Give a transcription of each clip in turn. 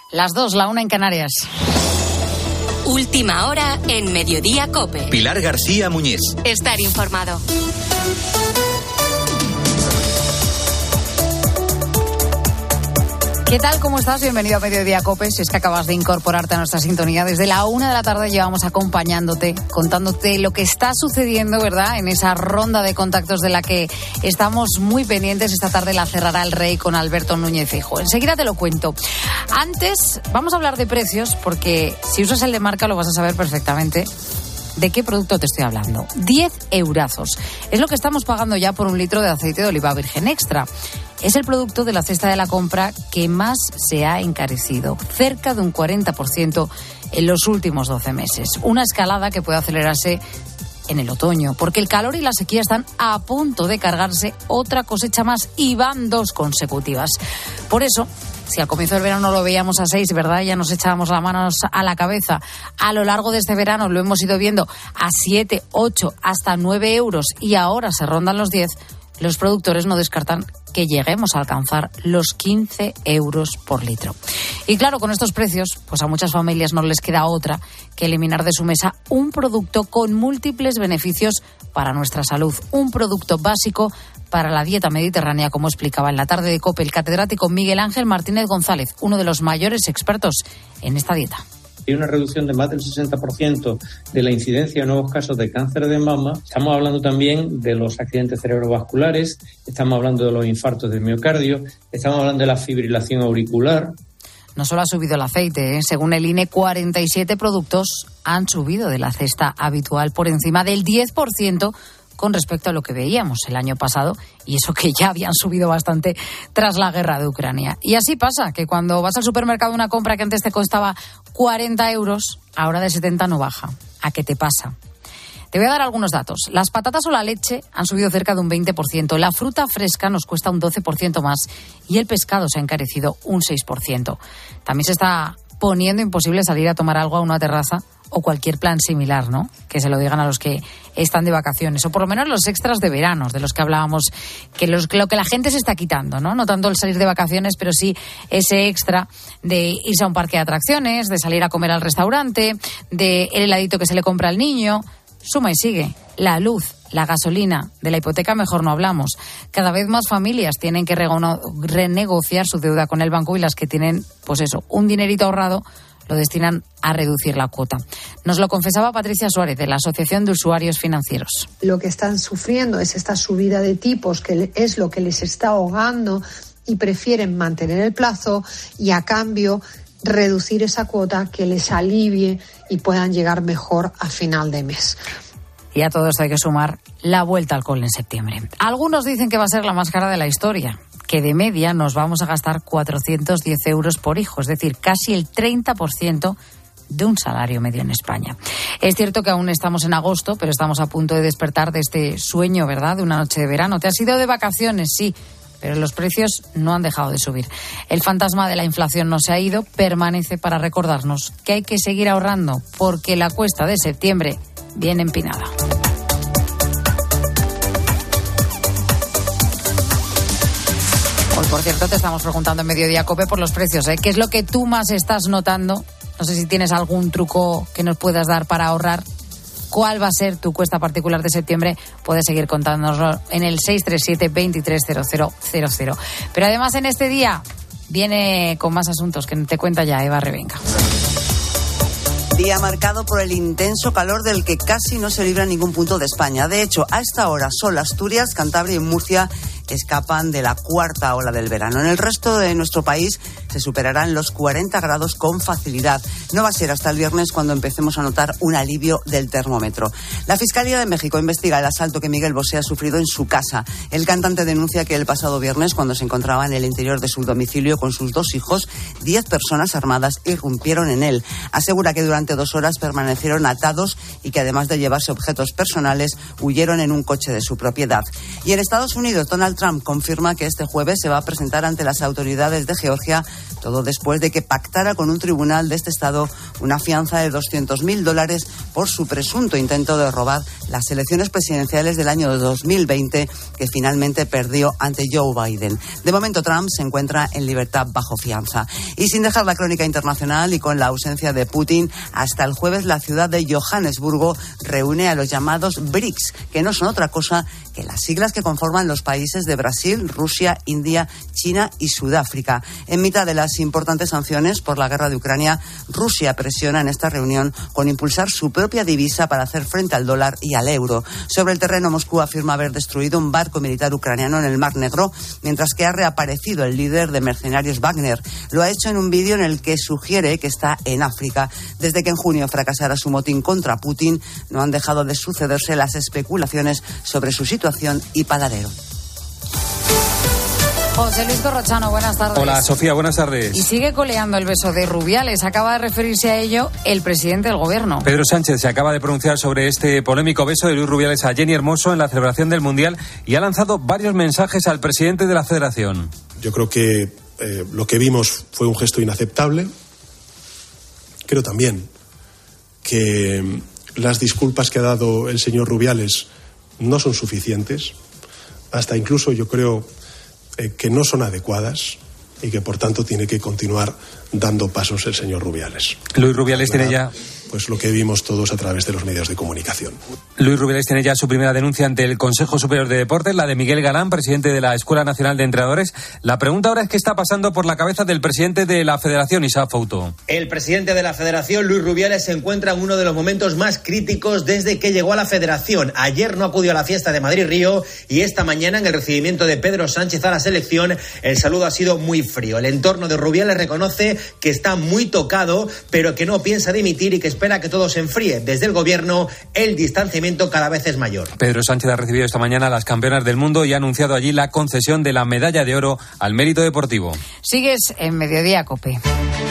Las 2, la 1 en Canarias. Última hora en Mediodía COPE. Pilar García Muñiz. Estar informado. ¿Qué tal? ¿Cómo estás? Bienvenido a Mediodía COPE. Si es que acabas de incorporarte a nuestra sintonía, desde la 1 de la tarde llevamos acompañándote, contándote lo que está sucediendo, ¿verdad?, en esa ronda de contactos de la que estamos muy pendientes. Esta tarde la cerrará el Rey con Alberto Núñez Feijóo. Enseguida te lo cuento. Antes, vamos a hablar de precios, porque si usas el de marca lo vas a saber perfectamente de qué producto te estoy hablando. 10 eurazos. Es lo que estamos pagando ya por un litro de aceite de oliva virgen extra. Es el producto de la cesta de la compra que más se ha encarecido, cerca de un 40% en los últimos 12 meses. Una escalada que puede acelerarse en el otoño, porque el calor y la sequía están a punto de cargarse otra cosecha más y van 2 consecutivas. Por eso, si al comienzo del verano lo veíamos a 6, ¿verdad?, ya nos echábamos las manos a la cabeza. A lo largo de este verano lo hemos ido viendo a 7, 8, hasta 9 euros y ahora se rondan los 10. Los productores no descartan que lleguemos a alcanzar los 15 euros por litro. Y claro, con estos precios, pues a muchas familias no les queda otra que eliminar de su mesa un producto con múltiples beneficios para nuestra salud. Un producto básico para la dieta mediterránea, como explicaba en la tarde de COPE el catedrático Miguel Ángel Martínez González, uno de los mayores expertos en esta dieta. Hay una reducción de más del 60% de la incidencia de nuevos casos de cáncer de mama. Estamos hablando también de los accidentes cerebrovasculares, estamos hablando de los infartos del miocardio, estamos hablando de la fibrilación auricular. No solo ha subido el aceite, según el INE, 47 productos han subido de la cesta habitual por encima del 10% con respecto a lo que veíamos el año pasado, y eso que ya habían subido bastante tras la guerra de Ucrania. Y así pasa, que cuando vas al supermercado una compra que antes te costaba 40 euros, ahora de 70 no baja. ¿A qué te pasa? Te voy a dar algunos datos. Las patatas o la leche han subido cerca de un 20%, la fruta fresca nos cuesta un 12% más y el pescado se ha encarecido un 6%. También se está poniendo imposible salir a tomar algo a una terraza o cualquier plan similar, ¿no? Que se lo digan a los que están de vacaciones, o por lo menos los extras de verano, de los que hablábamos, lo que la gente se está quitando, ¿no? No tanto el salir de vacaciones, pero sí ese extra de irse a un parque de atracciones, de salir a comer al restaurante, de el heladito que se le compra al niño. Suma y sigue. La luz, la gasolina, de la hipoteca mejor no hablamos. Cada vez más familias tienen que renegociar su deuda con el banco, y las que tienen, pues eso, un dinerito ahorrado, lo destinan a reducir la cuota. Nos lo confesaba Patricia Suárez, de la Asociación de Usuarios Financieros. Lo que están sufriendo es esta subida de tipos, que es lo que les está ahogando, y prefieren mantener el plazo y a cambio reducir esa cuota que les alivie y puedan llegar mejor a final de mes. Y a todo esto hay que sumar la vuelta al cole en septiembre. Algunos dicen que va a ser la más cara de la historia, que de media nos vamos a gastar 410 euros por hijo, es decir, casi el 30% de un salario medio en España. Es cierto que aún estamos en agosto, pero estamos a punto de despertar de este sueño, ¿verdad?, de una noche de verano. ¿Te has ido de vacaciones? Sí, pero los precios no han dejado de subir. El fantasma de la inflación no se ha ido, permanece para recordarnos que hay que seguir ahorrando, porque la cuesta de septiembre viene empinada. Hoy, por cierto, te estamos preguntando en Mediodía COPE por los precios, ¿eh? ¿Qué es lo que tú más estás notando? No sé si tienes algún truco que nos puedas dar para ahorrar. ¿Cuál va a ser tu cuesta particular de septiembre? Puedes seguir contándonoslo en el 637-230000. Pero además en este día viene con más asuntos que te cuenta ya Eva Revenga. Día marcado por el intenso calor del que casi no se libra en ningún punto de España. De hecho, a esta hora solo Asturias, Cantabria y Murcia escapan de la cuarta ola del verano. En el resto de nuestro país se superarán los 40 grados con facilidad. No va a ser hasta el viernes cuando empecemos a notar un alivio del termómetro. La Fiscalía de México investiga el asalto que Miguel Bosé ha sufrido en su casa. El cantante denuncia que el pasado viernes, cuando se encontraba en el interior de su domicilio con sus 2 hijos, 10 personas armadas irrumpieron en él. Asegura que durante 2 horas permanecieron atados y que además de llevarse objetos personales, huyeron en un coche de su propiedad. Y en Estados Unidos, Donald Trump confirma que este jueves se va a presentar ante las autoridades de Georgia Todo después de que pactara con un tribunal de este estado una fianza de $200.000 por su presunto intento de robar las elecciones presidenciales del año 2020, que finalmente perdió ante Joe Biden. De momento, Trump se encuentra en libertad bajo fianza. Y sin dejar la crónica internacional y con la ausencia de Putin, hasta el jueves la ciudad de Johannesburgo reúne a los llamados BRICS, que no son otra cosa que las siglas que conforman los países de Brasil, Rusia, India, China y Sudáfrica. En mitad de las importantes sanciones por la guerra de Ucrania, Rusia presiona en esta reunión con impulsar su propia divisa para hacer frente al dólar y al euro. Sobre el terreno, Moscú afirma haber destruido un barco militar ucraniano en el Mar Negro, mientras que ha reaparecido el líder de mercenarios Wagner. Lo ha hecho en un vídeo en el que sugiere que está en África. Desde que en junio fracasara su motín contra Putin, no han dejado de sucederse las especulaciones sobre su situación y paradero. José Luis Corrochano, buenas tardes. Hola, Sofía, buenas tardes. Y sigue coleando el beso de Rubiales. Acaba de referirse a ello el presidente del Gobierno. Pedro Sánchez se acaba de pronunciar sobre este polémico beso de Luis Rubiales a Jenny Hermoso en la celebración del Mundial y ha lanzado varios mensajes al presidente de la Federación. Yo creo que lo que vimos fue un gesto inaceptable. Creo también que las disculpas que ha dado el señor Rubiales no son suficientes. Hasta incluso yo creo que no son adecuadas y que por tanto tiene que continuar dando pasos el señor Rubiales. Luis Rubiales tiene ya... Pues lo que vimos todos a través de los medios de comunicación. Luis Rubiales tiene ya su primera denuncia ante el Consejo Superior de Deportes, la de Miguel Galán, presidente de la Escuela Nacional de Entrenadores. La pregunta ahora es qué está pasando por la cabeza del presidente de la Federación, Isaac Fouto. El presidente de la Federación, Luis Rubiales, se encuentra en uno de los momentos más críticos desde que llegó a la Federación. Ayer no acudió a la fiesta de Madrid-Río y esta mañana, en el recibimiento de Pedro Sánchez a la selección, el saludo ha sido muy frío. El entorno de Rubiales reconoce que está muy tocado, pero que no piensa dimitir y que espera que todo se enfríe. Desde el Gobierno, el distanciamiento cada vez es mayor. Pedro Sánchez ha recibido esta mañana a las campeonas del mundo y ha anunciado allí la concesión de la medalla de oro al mérito deportivo. Sigues en Mediodía COPE.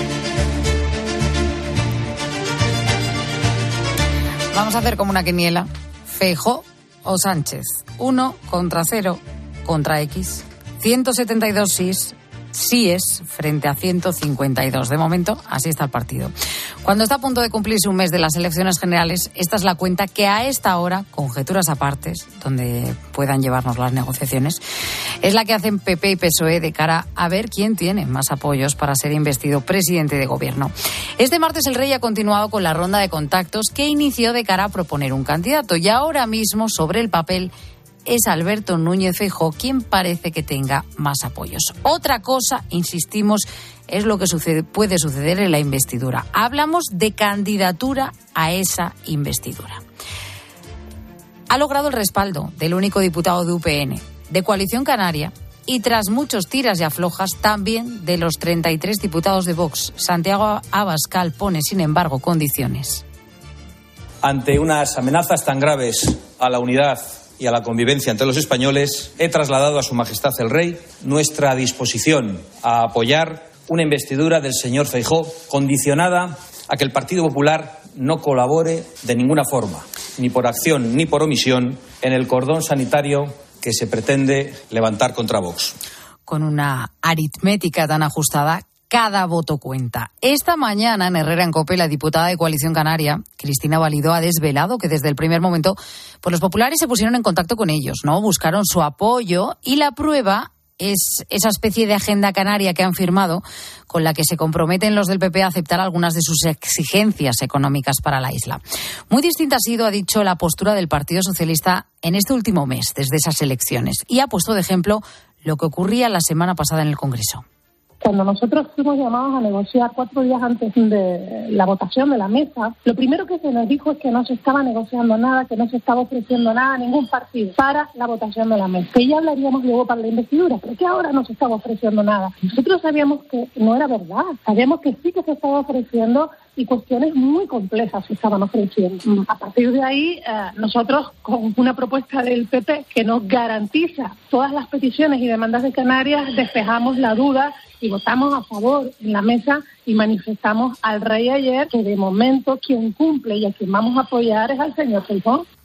Vamos a hacer como una quiniela. Feijóo o Sánchez. 1 contra 0 contra X. 172 síes frente a 152. De momento, así está el partido. Cuando está a punto de cumplirse un mes de las elecciones generales, esta es la cuenta que a esta hora, conjeturas apartes, donde puedan llevarnos las negociaciones, es la que hacen PP y PSOE de cara a ver quién tiene más apoyos para ser investido presidente de gobierno. Este martes el Rey ha continuado con la ronda de contactos que inició de cara a proponer un candidato y ahora mismo sobre el papel es Alberto Núñez Feijóo quien parece que tenga más apoyos. Otra cosa, insistimos, es lo que puede suceder en la investidura. Hablamos de candidatura a esa investidura. Ha logrado el respaldo del único diputado de UPN, de Coalición Canaria, y tras muchos tiras y aflojas, también de los 33 diputados de Vox. Santiago Abascal pone, sin embargo, condiciones. Ante unas amenazas tan graves a la unidad y a la convivencia entre los españoles, he trasladado a Su Majestad el Rey nuestra disposición a apoyar una investidura del señor Feijóo condicionada a que el Partido Popular no colabore de ninguna forma, ni por acción ni por omisión, en el cordón sanitario que se pretende levantar contra Vox. Con una aritmética tan ajustada, cada voto cuenta. Esta mañana en Herrera en COPE, la diputada de Coalición Canaria, Cristina Valido, ha desvelado que desde el primer momento pues los populares se pusieron en contacto con ellos, ¿no? Buscaron su apoyo y la prueba es esa especie de agenda canaria que han firmado, con la que se comprometen los del PP a aceptar algunas de sus exigencias económicas para la isla. Muy distinta ha sido, ha dicho, la postura del Partido Socialista en este último mes, desde esas elecciones, y ha puesto de ejemplo lo que ocurría la semana pasada en el Congreso. Cuando nosotros fuimos llamados a negociar 4 días antes de la votación de la mesa, lo primero que se nos dijo es que no se estaba negociando nada, que no se estaba ofreciendo nada a ningún partido para la votación de la mesa. Que ya hablaríamos luego para la investidura, pero que ahora no se estaba ofreciendo nada. Nosotros sabíamos que no era verdad, sabíamos que sí que se estaba ofreciendo y cuestiones muy complejas se estaban ofreciendo. A partir de ahí, nosotros, con una propuesta del PP que nos garantiza todas las peticiones y demandas de Canarias, despejamos la duda y votamos a favor en la mesa y manifestamos al Rey ayer que de momento quien cumple y a quien vamos a apoyar es al señor Feijóo.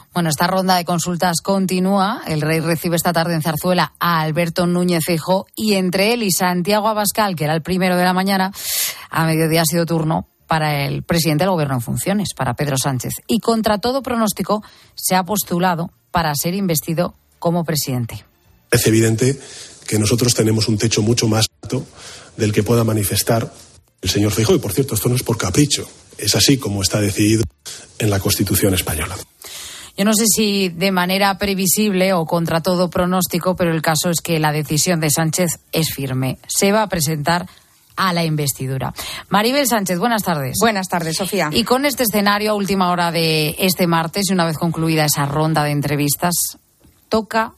Bueno, esta ronda de consultas continúa. El rey recibe esta tarde en Zarzuela a Alberto Núñez Feijóo y entre él y Santiago Abascal, que era el primero de la mañana, a mediodía ha sido turno para el presidente del Gobierno en funciones, para Pedro Sánchez. Y contra todo pronóstico se ha postulado para ser investido como presidente. Es evidente que nosotros tenemos un techo mucho más alto del que pueda manifestar el señor Feijóo. Y por cierto, esto no es por capricho, es así como está decidido en la Constitución española. Yo no sé si de manera previsible o contra todo pronóstico, pero el caso es que la decisión de Sánchez es firme. Se va a presentar a la investidura. Maribel Sánchez, buenas tardes. Buenas tardes, Sofía. Y con este escenario a última hora de este martes, y una vez concluida esa ronda de entrevistas, toca,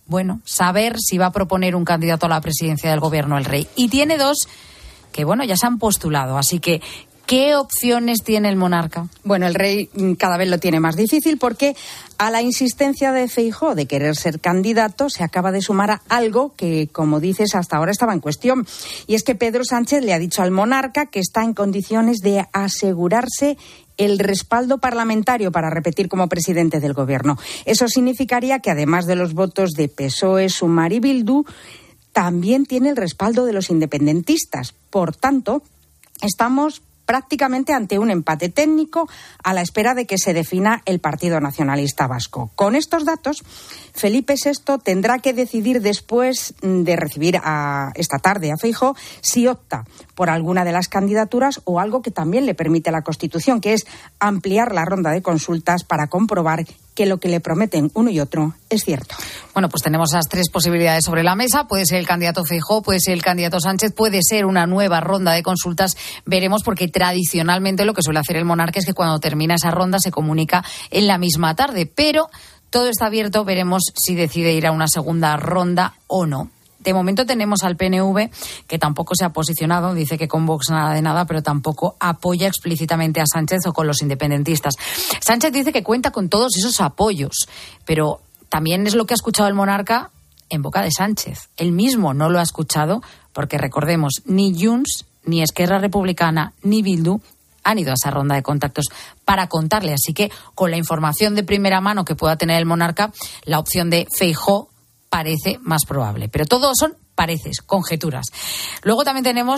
saber si va a proponer un candidato a la presidencia del Gobierno el rey. Y tiene dos que, ya se han postulado, así que ¿qué opciones tiene el monarca? Bueno, el rey cada vez lo tiene más difícil porque a la insistencia de Feijóo de querer ser candidato se acaba de sumar a algo que, como dices, hasta ahora estaba en cuestión. Y es que Pedro Sánchez le ha dicho al monarca que está en condiciones de asegurarse el respaldo parlamentario para repetir como presidente del Gobierno. Eso significaría que, además de los votos de PSOE, Sumar y Bildu, también tiene el respaldo de los independentistas. Por tanto, estamos prácticamente ante un empate técnico a la espera de que se defina el Partido Nacionalista Vasco. Con estos datos, Felipe VI tendrá que decidir después de recibir esta tarde a Feijóo si opta por alguna de las candidaturas o algo que también le permite la Constitución, que es ampliar la ronda de consultas para comprobar que lo que le prometen uno y otro es cierto. Bueno, pues tenemos las tres posibilidades sobre la mesa. Puede ser el candidato Feijóo, puede ser el candidato Sánchez, puede ser una nueva ronda de consultas. Veremos, porque tradicionalmente lo que suele hacer el monarca es que cuando termina esa ronda se comunica en la misma tarde. Pero todo está abierto, veremos si decide ir a una segunda ronda o no. De momento tenemos al PNV, que tampoco se ha posicionado, dice que con Vox nada de nada, pero tampoco apoya explícitamente a Sánchez o con los independentistas. Sánchez dice que cuenta con todos esos apoyos, pero también es lo que ha escuchado el monarca en boca de Sánchez. Él mismo no lo ha escuchado porque, recordemos, ni Junts, ni Esquerra Republicana, ni Bildu han ido a esa ronda de contactos para contarle. Así que, con la información de primera mano que pueda tener el monarca, la opción de Feijóo parece más probable. Pero todo son pareces, conjeturas. Luego también tenemos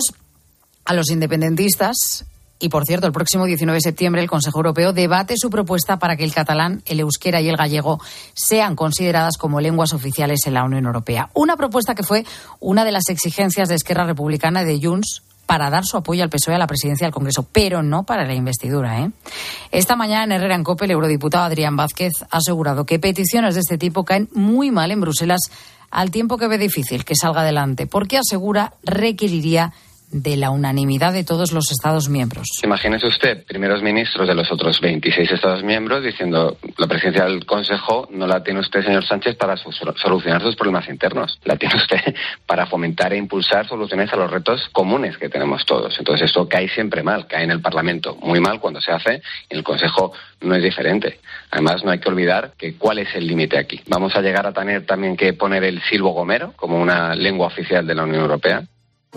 a los independentistas. Y, por cierto, el próximo 19 de septiembre el Consejo Europeo debate su propuesta para que el catalán, el euskera y el gallego sean consideradas como lenguas oficiales en la Unión Europea. Una propuesta que fue una de las exigencias de Esquerra Republicana y de Junts para dar su apoyo al PSOE a la presidencia del Congreso, pero no para la investidura, Esta mañana en Herrera en COPE, el eurodiputado Adrián Vázquez ha asegurado que peticiones de este tipo caen muy mal en Bruselas, al tiempo que ve difícil que salga adelante, porque asegura requeriría de la unanimidad de todos los Estados miembros. Imagínese usted, primeros ministros de los otros 26 Estados miembros diciendo: la presidencia del Consejo no la tiene usted, señor Sánchez, para solucionar sus problemas internos. La tiene usted para fomentar e impulsar soluciones a los retos comunes que tenemos todos. Entonces esto cae siempre mal, cae en el Parlamento muy mal cuando se hace, y en el Consejo no es diferente. Además, no hay que olvidar que cuál es el límite aquí. Vamos a llegar a tener también que poner el silbo gomero como una lengua oficial de la Unión Europea.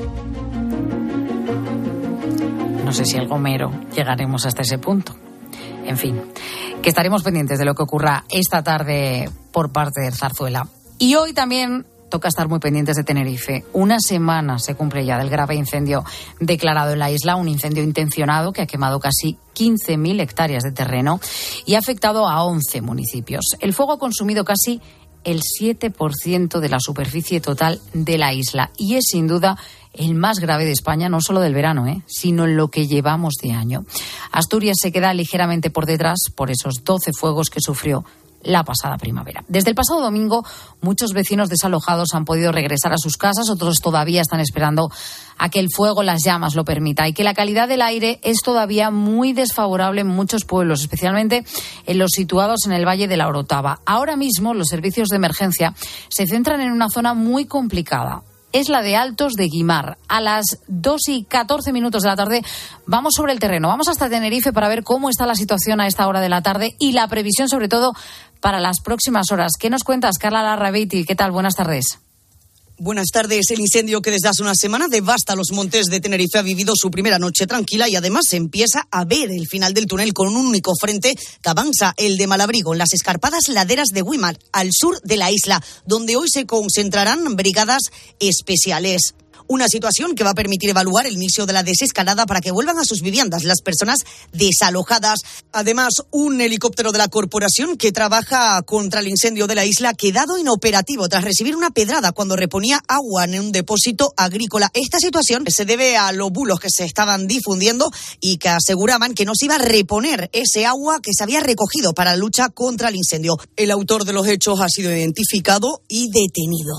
No sé si el gomero llegaremos hasta ese punto. En fin, que estaremos pendientes de lo que ocurra esta tarde por parte de Zarzuela. Y hoy también toca estar muy pendientes de Tenerife. Una semana se cumple ya del grave incendio declarado en la isla, un incendio intencionado que ha quemado casi 15.000 hectáreas de terreno y ha afectado a 11 municipios. El fuego ha consumido casi el 7% de la superficie total de la isla y es sin duda el más grave de España, no solo del verano, sino en lo que llevamos de año. Asturias se queda ligeramente por detrás por esos 12 fuegos que sufrió la pasada primavera. Desde el pasado domingo, muchos vecinos desalojados han podido regresar a sus casas, otros todavía están esperando a que el fuego, las llamas, lo permita, y que la calidad del aire es todavía muy desfavorable en muchos pueblos, especialmente en los situados en el Valle de la Orotava. Ahora mismo, los servicios de emergencia se centran en una zona muy complicada. Es la de Altos de Guimar. A las 2:14 de la tarde vamos sobre el terreno. Vamos hasta Tenerife para ver cómo está la situación a esta hora de la tarde y la previsión, sobre todo, para las próximas horas. ¿Qué nos cuentas, Carla Larrabeiti? ¿Qué tal? Buenas tardes. Buenas tardes. El incendio que desde hace una semana devasta los montes de Tenerife ha vivido su primera noche tranquila y además se empieza a ver el final del túnel con un único frente que avanza, el de Malabrigo, en las escarpadas laderas de Güímar, al sur de la isla, donde hoy se concentrarán brigadas especiales. Una situación que va a permitir evaluar el inicio de la desescalada para que vuelvan a sus viviendas las personas desalojadas. Además, un helicóptero de la corporación que trabaja contra el incendio de la isla ha quedado inoperativo tras recibir una pedrada cuando reponía agua en un depósito agrícola. Esta situación se debe a los bulos que se estaban difundiendo y que aseguraban que no se iba a reponer ese agua que se había recogido para la lucha contra el incendio. El autor de los hechos ha sido identificado y detenido.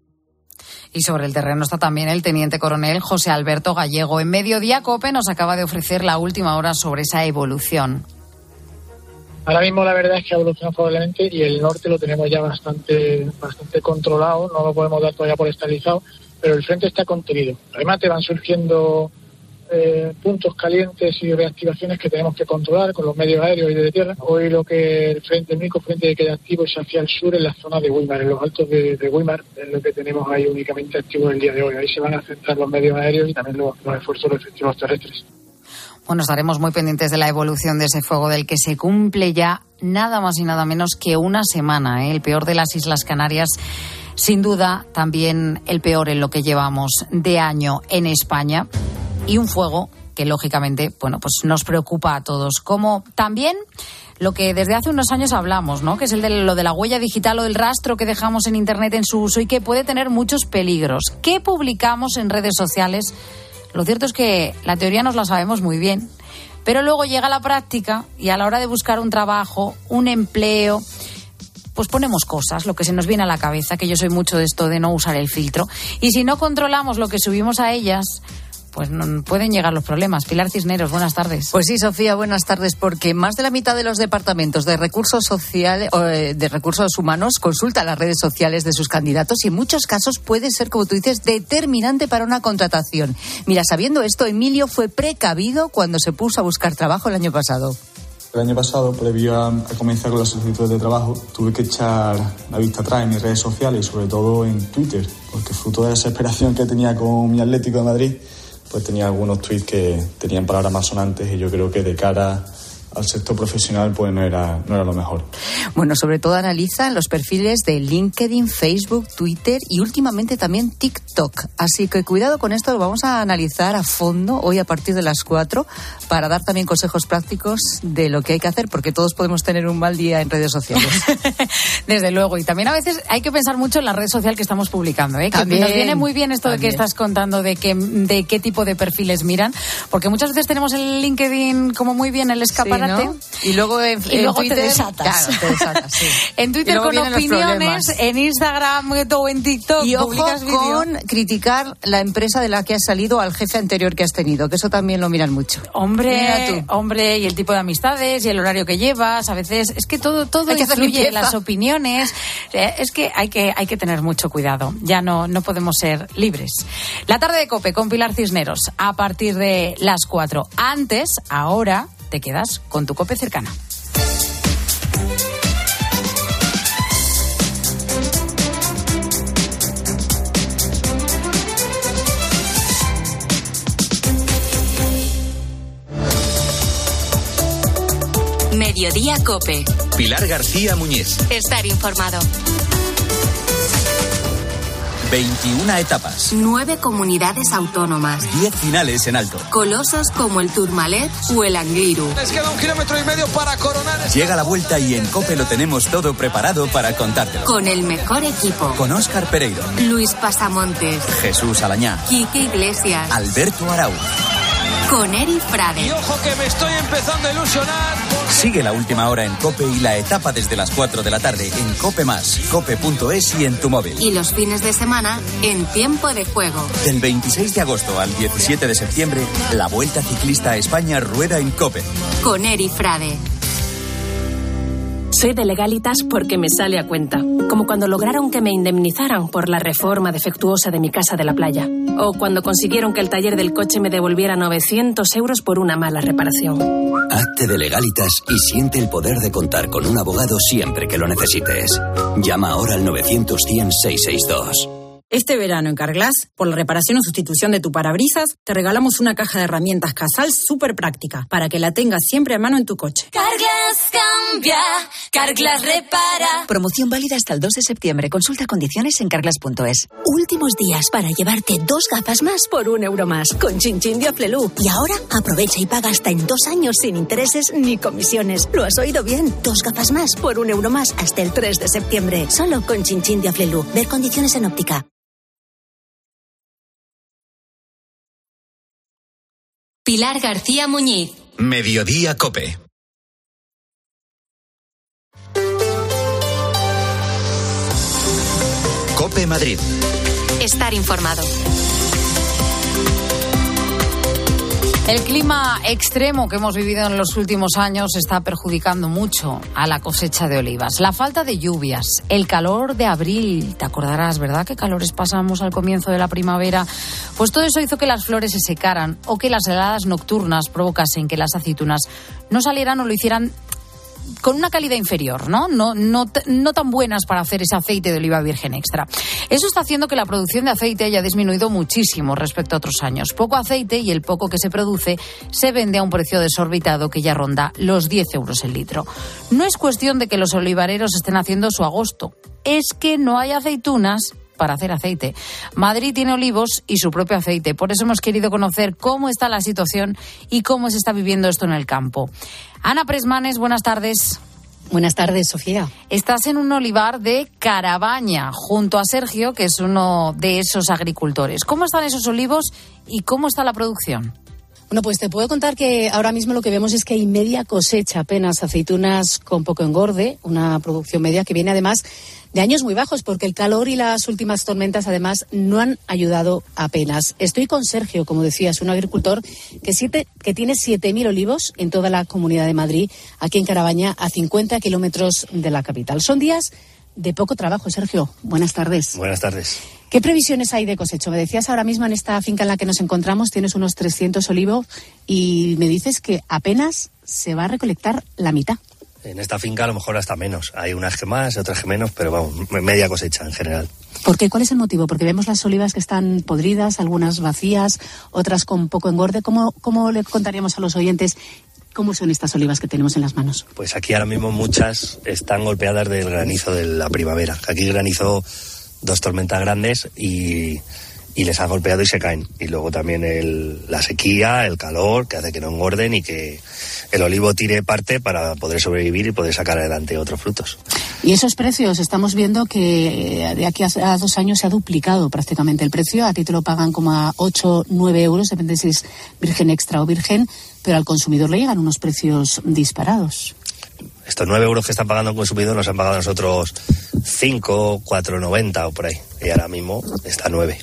Y sobre el terreno está también el teniente coronel José Alberto Gallego. En Mediodía COPE nos acaba de ofrecer la última hora sobre esa evolución. Ahora mismo la verdad es que ha evolucionado favorablemente y el norte lo tenemos ya bastante controlado, no lo podemos dar todavía por estabilizado, pero el frente está contenido. Además te van surgiendo puntos calientes y reactivaciones que tenemos que controlar con los medios aéreos y de tierra. Hoy el único frente que queda activo es hacia el sur, en la zona de Güímar, en los altos de Güímar, es lo que tenemos ahí únicamente activo el día de hoy. Ahí se van a centrar los medios aéreos y también los esfuerzos de los efectivos terrestres. Bueno, estaremos muy pendientes de la evolución de ese fuego del que se cumple ya nada más y nada menos que una semana, el peor de las Islas Canarias. Sin duda, también el peor en lo que llevamos de año en España. Y un fuego que, lógicamente, pues nos preocupa a todos. Como también lo que desde hace unos años hablamos, ¿no? Que es lo de la huella digital o del rastro que dejamos en Internet en su uso y que puede tener muchos peligros. ¿Qué publicamos en redes sociales? Lo cierto es que la teoría nos la sabemos muy bien, pero luego llega la práctica y a la hora de buscar un trabajo, un empleo, pues ponemos cosas, lo que se nos viene a la cabeza, que yo soy mucho de esto de no usar el filtro. Y si no controlamos lo que subimos a ellas, pues no pueden llegar los problemas. Pilar Cisneros, buenas tardes. Pues sí, Sofía, buenas tardes, porque más de la mitad de los departamentos de recursos sociales de recursos humanos consultan las redes sociales de sus candidatos y en muchos casos puede ser, como tú dices, determinante para una contratación. Mira, sabiendo esto, Emilio fue precavido cuando se puso a buscar trabajo el año pasado. El año pasado, previo a comenzar con las solicitudes de trabajo, tuve que echar la vista atrás en mis redes sociales y sobre todo en Twitter, porque fruto de la desesperación que tenía con mi Atlético de Madrid, pues tenía algunos tweets que tenían palabras más sonantes y yo creo que de cara al sector profesional pues no era lo mejor. Bueno, sobre todo analiza los perfiles de LinkedIn, Facebook, Twitter y últimamente también TikTok. Así que cuidado con esto, lo vamos a analizar a fondo hoy a partir de las 4 para dar también consejos prácticos de lo que hay que hacer, porque todos podemos tener un mal día en redes sociales. Desde luego, y también a veces hay que pensar mucho en la red social que estamos publicando, que también, nos viene muy bien esto también. De que estás contando de qué tipo de perfiles miran, porque muchas veces tenemos el LinkedIn como muy bien el escaparate, ¿no? Y luego en Twitter te desatas. Claro, te desatas, sí. En Twitter con opiniones, en Instagram o en TikTok y ojo publicas vídeo. Con criticar la empresa de la que has salido al jefe anterior que has tenido, que eso también lo miran mucho. Hombre, y el tipo de amistades y el horario que llevas, a veces es que todo influye en las opiniones. Es que hay que tener mucho cuidado. Ya no podemos ser libres. La tarde de COPE con Pilar Cisneros a partir de las 4. Ahora te quedas con tu COPE cercana. Mediodía COPE. Pilar García Muñiz. Estar informado. 21 etapas. 9 comunidades autónomas. 10 finales en alto. Colosos como el Tourmalet o el Angliru. Les queda 1,5 kilómetros para coronar. Llega la vuelta y en COPE lo tenemos todo preparado para contártelo. Con el mejor equipo. Con Óscar Pereiro. Luis Pasamontes. Jesús Alañá. Quique Iglesias. Alberto Arauz. Con Eri Frade. Y ojo que me estoy empezando a ilusionar. Sigue la última hora en COPE y la etapa desde las 4 de la tarde en COPE+, cope.es y en tu móvil. Y los fines de semana en Tiempo de Juego. Del 26 de agosto al 17 de septiembre, la Vuelta Ciclista a España rueda en COPE. Con Eri Frade. Soy de Legalitas porque me sale a cuenta. Como cuando lograron que me indemnizaran por la reforma defectuosa de mi casa de la playa. O cuando consiguieron que el taller del coche me devolviera 900 euros por una mala reparación. Hazte de Legalitas y siente el poder de contar con un abogado siempre que lo necesites. Llama ahora al 900 100 662. Este verano en Carglass, por la reparación o sustitución de tu parabrisas, te regalamos una caja de herramientas Casal súper práctica para que la tengas siempre a mano en tu coche. Carglass cambia, Carglass repara. Promoción válida hasta el 2 de septiembre. Consulta condiciones en carglass.es. Últimos días para llevarte 2 gafas más por €1 más con Chin de Aflelu. Y ahora aprovecha y paga hasta en 2 años sin intereses ni comisiones. ¿Lo has oído bien? 2 gafas más por €1 más hasta el 3 de septiembre. Solo con Chin de Aflelu. Ver condiciones en óptica. Pilar García Muñiz. Mediodía COPE. COPE Madrid. Estar informado. El clima extremo que hemos vivido en los últimos años está perjudicando mucho a la cosecha de olivas. La falta de lluvias, el calor de abril, te acordarás, ¿verdad?, qué calores pasamos al comienzo de la primavera. Pues todo eso hizo que las flores se secaran o que las heladas nocturnas provocasen que las aceitunas no salieran o lo hicieran con una calidad inferior, no tan buenas para hacer ese aceite de oliva virgen extra. Eso está haciendo que la producción de aceite haya disminuido muchísimo respecto a otros años. Poco aceite, y el poco que se produce se vende a un precio desorbitado que ya ronda los 10 euros el litro. No es cuestión de que los olivareros estén haciendo su agosto, es que no hay aceitunas para hacer aceite. Madrid tiene olivos y su propio aceite. Por eso hemos querido conocer cómo está la situación y cómo se está viviendo esto en el campo. Ana Presmanes, buenas tardes. Buenas tardes, Sofía. Estás en un olivar de Carabaña, junto a Sergio, que es uno de esos agricultores. ¿Cómo están esos olivos y cómo está la producción? Bueno, pues te puedo contar que ahora mismo lo que vemos es que hay media cosecha, apenas aceitunas con poco engorde, una producción media que viene además de años muy bajos, porque el calor y las últimas tormentas además no han ayudado apenas. Estoy con Sergio, como decías, un agricultor que tiene 7.000 olivos en toda la Comunidad de Madrid, aquí en Carabaña, a 50 kilómetros de la capital. Son días de poco trabajo, Sergio. Buenas tardes. Buenas tardes. ¿Qué previsiones hay de cosecha? Me decías ahora mismo en esta finca en la que nos encontramos tienes unos 300 olivos y me dices que apenas se va a recolectar la mitad. En esta finca a lo mejor hasta menos. Hay unas que más, otras que menos, pero vamos, media cosecha en general. ¿Por qué? ¿Cuál es el motivo? Porque vemos las olivas que están podridas, algunas vacías, otras con poco engorde. ¿Cómo le contaríamos a los oyentes cómo son estas olivas que tenemos en las manos? Pues aquí ahora mismo muchas están golpeadas del granizo de la primavera. Aquí granizó 2 tormentas grandes y les ha golpeado y se caen. Y luego también la sequía, el calor, que hace que no engorden y que el olivo tire parte para poder sobrevivir y poder sacar adelante otros frutos. Y esos precios, estamos viendo que de aquí a 2 años se ha duplicado prácticamente el precio. A ti te lo pagan como a 8, 9 euros, depende si es virgen extra o virgen, pero al consumidor le llegan unos precios disparados. Estos 9 euros que están pagando el consumidor nos han pagado a nosotros 5, 4,90 o por ahí. Y ahora mismo está a 9.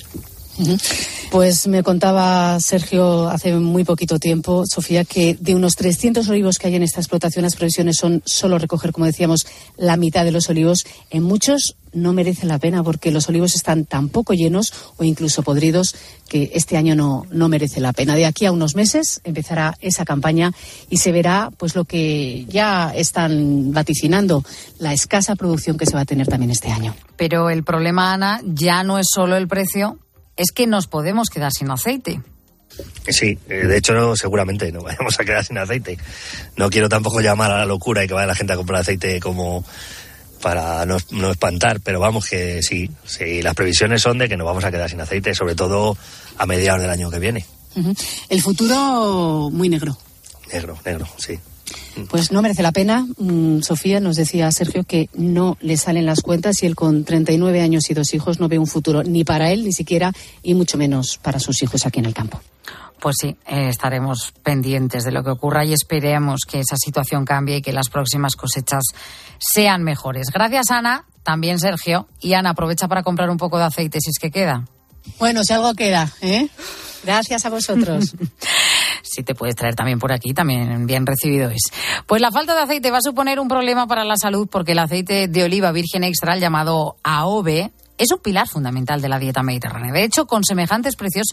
Pues me contaba Sergio hace muy poquito tiempo, Sofía, que de unos 300 olivos que hay en esta explotación, las previsiones son solo recoger, como decíamos, la mitad de los olivos. En muchos no merece la pena porque los olivos están tan poco llenos o incluso podridos que este año no merece la pena. De aquí a unos meses empezará esa campaña y se verá pues lo que ya están vaticinando, la escasa producción que se va a tener también este año. Pero el problema, Ana, ya no es solo el precio, es que nos podemos quedar sin aceite. Sí, de hecho seguramente nos vayamos a quedar sin aceite. No quiero tampoco llamar a la locura y que vaya la gente a comprar aceite como para no espantar, pero vamos que sí, las previsiones son de que nos vamos a quedar sin aceite, sobre todo a mediados del año que viene. El futuro muy negro. Negro, sí. Pues no merece la pena. Sofía, nos decía Sergio que no le salen las cuentas y él con 39 años y 2 hijos no ve un futuro ni para él ni siquiera y mucho menos para sus hijos aquí en el campo. Pues sí, estaremos pendientes de lo que ocurra y esperemos que esa situación cambie y que las próximas cosechas sean mejores. Gracias, Ana, también Sergio. Y Ana, aprovecha para comprar un poco de aceite si es que queda. Bueno, si algo queda, ¿eh? Gracias a vosotros. Sí, te puedes traer también por aquí, también bien recibido es. Pues la falta de aceite va a suponer un problema para la salud porque el aceite de oliva virgen extra, el llamado AOVE, es un pilar fundamental de la dieta mediterránea. De hecho, con semejantes precios,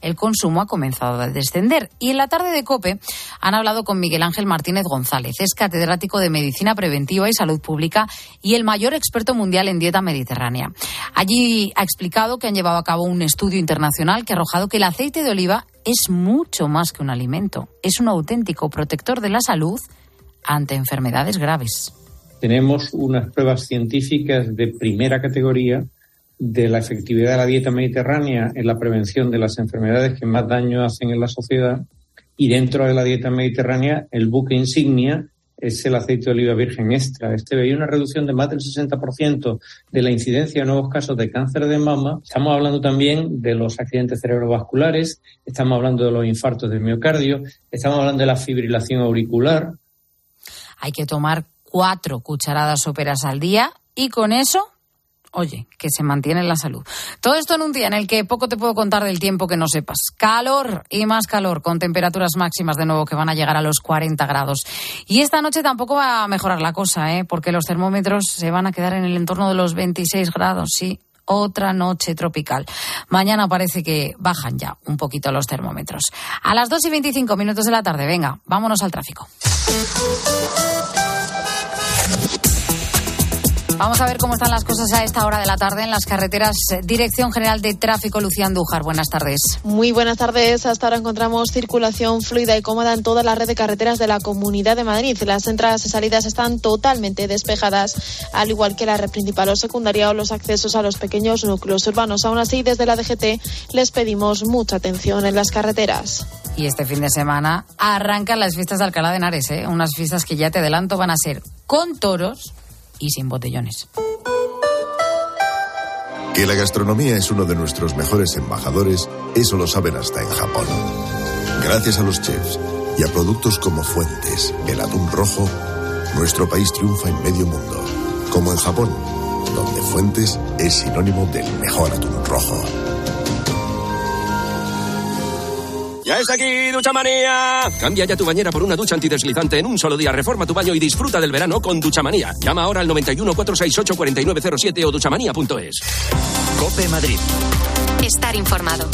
el consumo ha comenzado a descender. Y en la tarde de COPE han hablado con Miguel Ángel Martínez González. Es catedrático de Medicina Preventiva y Salud Pública y el mayor experto mundial en dieta mediterránea. Allí ha explicado que han llevado a cabo un estudio internacional que ha arrojado que el aceite de oliva es mucho más que un alimento. Es un auténtico protector de la salud ante enfermedades graves. Tenemos unas pruebas científicas de primera categoría de la efectividad de la dieta mediterránea en la prevención de las enfermedades que más daño hacen en la sociedad, y dentro de la dieta mediterránea el buque insignia es el aceite de oliva virgen extra. Veía una reducción de más del 60% de la incidencia de nuevos casos de cáncer de mama. Estamos hablando también de los accidentes cerebrovasculares, estamos hablando de los infartos del miocardio, estamos hablando de la fibrilación auricular. Hay que tomar 4 cucharadas soperas al día y con eso, oye, que se mantiene la salud. Todo esto en un día en el que poco te puedo contar del tiempo que no sepas. Calor y más calor, con temperaturas máximas de nuevo que van a llegar a los 40 grados. Y esta noche tampoco va a mejorar la cosa, porque los termómetros se van a quedar en el entorno de los 26 grados, sí. Otra noche tropical. Mañana parece que bajan ya un poquito los termómetros. A las 2:25 de la tarde, venga, vámonos al tráfico. Vamos a ver cómo están las cosas a esta hora de la tarde en las carreteras. Dirección General de Tráfico, Lucía Andújar. Buenas tardes. Muy buenas tardes. Hasta ahora encontramos circulación fluida y cómoda en toda la red de carreteras de la Comunidad de Madrid. Las entradas y salidas están totalmente despejadas, al igual que la red principal o secundaria o los accesos a los pequeños núcleos urbanos. Aún así, desde la DGT les pedimos mucha atención en las carreteras. Y este fin de semana arrancan las fiestas de Alcalá de Henares, unas fiestas que ya te adelanto van a ser con toros y sin botellones. Que la gastronomía es uno de nuestros mejores embajadores, eso lo saben hasta en Japón. Gracias a los chefs y a productos como Fuentes, el atún rojo, nuestro país triunfa en medio mundo. Como en Japón, donde Fuentes es sinónimo del mejor atún rojo. ¡Ya está aquí, Duchamanía! Cambia ya tu bañera por una ducha antideslizante en un solo día. Reforma tu baño y disfruta del verano con Duchamanía. Llama ahora al 91 468 4907 o duchamanía.es. COPE Madrid. Estar informado.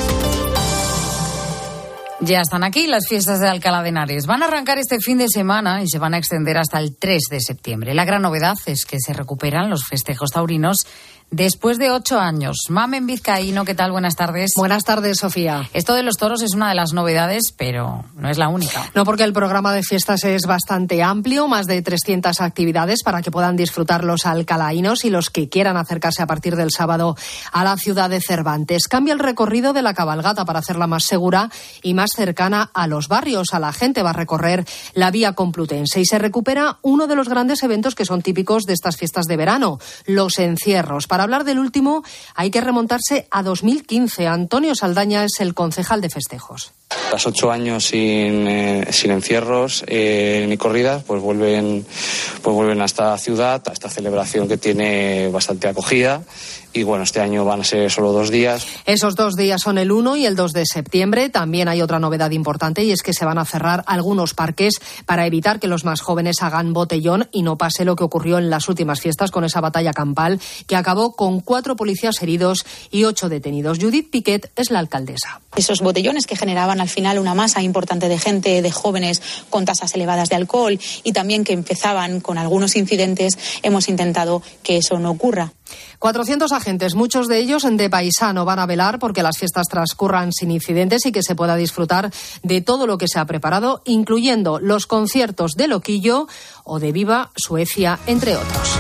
Ya están aquí las fiestas de Alcalá de Henares. Van a arrancar este fin de semana y se van a extender hasta el 3 de septiembre. La gran novedad es que se recuperan los festejos taurinos después de 8 años. Mamen Vizcaíno, ¿qué tal? Buenas tardes. Buenas tardes, Sofía. Esto de los toros es una de las novedades, pero no es la única. No, porque el programa de fiestas es bastante amplio, más de 300 actividades para que puedan disfrutar los alcalaínos y los que quieran acercarse a partir del sábado a la ciudad de Cervantes. Cambia el recorrido de la cabalgata para hacerla más segura y más cercana a los barrios. A la gente va a recorrer la vía Complutense y se recupera uno de los grandes eventos que son típicos de estas fiestas de verano, los encierros. Para hablar del último hay que remontarse a 2015. Antonio Saldaña es el concejal de festejos. Tras 8 años sin encierros ni corridas, pues vuelven a esta ciudad, a esta celebración que tiene bastante acogida. Y bueno, este año van a ser solo 2 días. Esos 2 días son el 1 y el 2 de septiembre. También hay otra novedad importante y es que se van a cerrar algunos parques para evitar que los más jóvenes hagan botellón y no pase lo que ocurrió en las últimas fiestas con esa batalla campal que acabó con 4 policías heridos y 8 detenidos. Judith Piquet es la alcaldesa. Esos botellones que generaban al final una masa importante de gente, de jóvenes con tasas elevadas de alcohol y también que empezaban con algunos incidentes, hemos intentado que eso no ocurra. 400 agentes, muchos de ellos de paisano, van a velar porque las fiestas transcurran sin incidentes y que se pueda disfrutar de todo lo que se ha preparado, incluyendo los conciertos de Loquillo o de Viva Suecia, entre otros.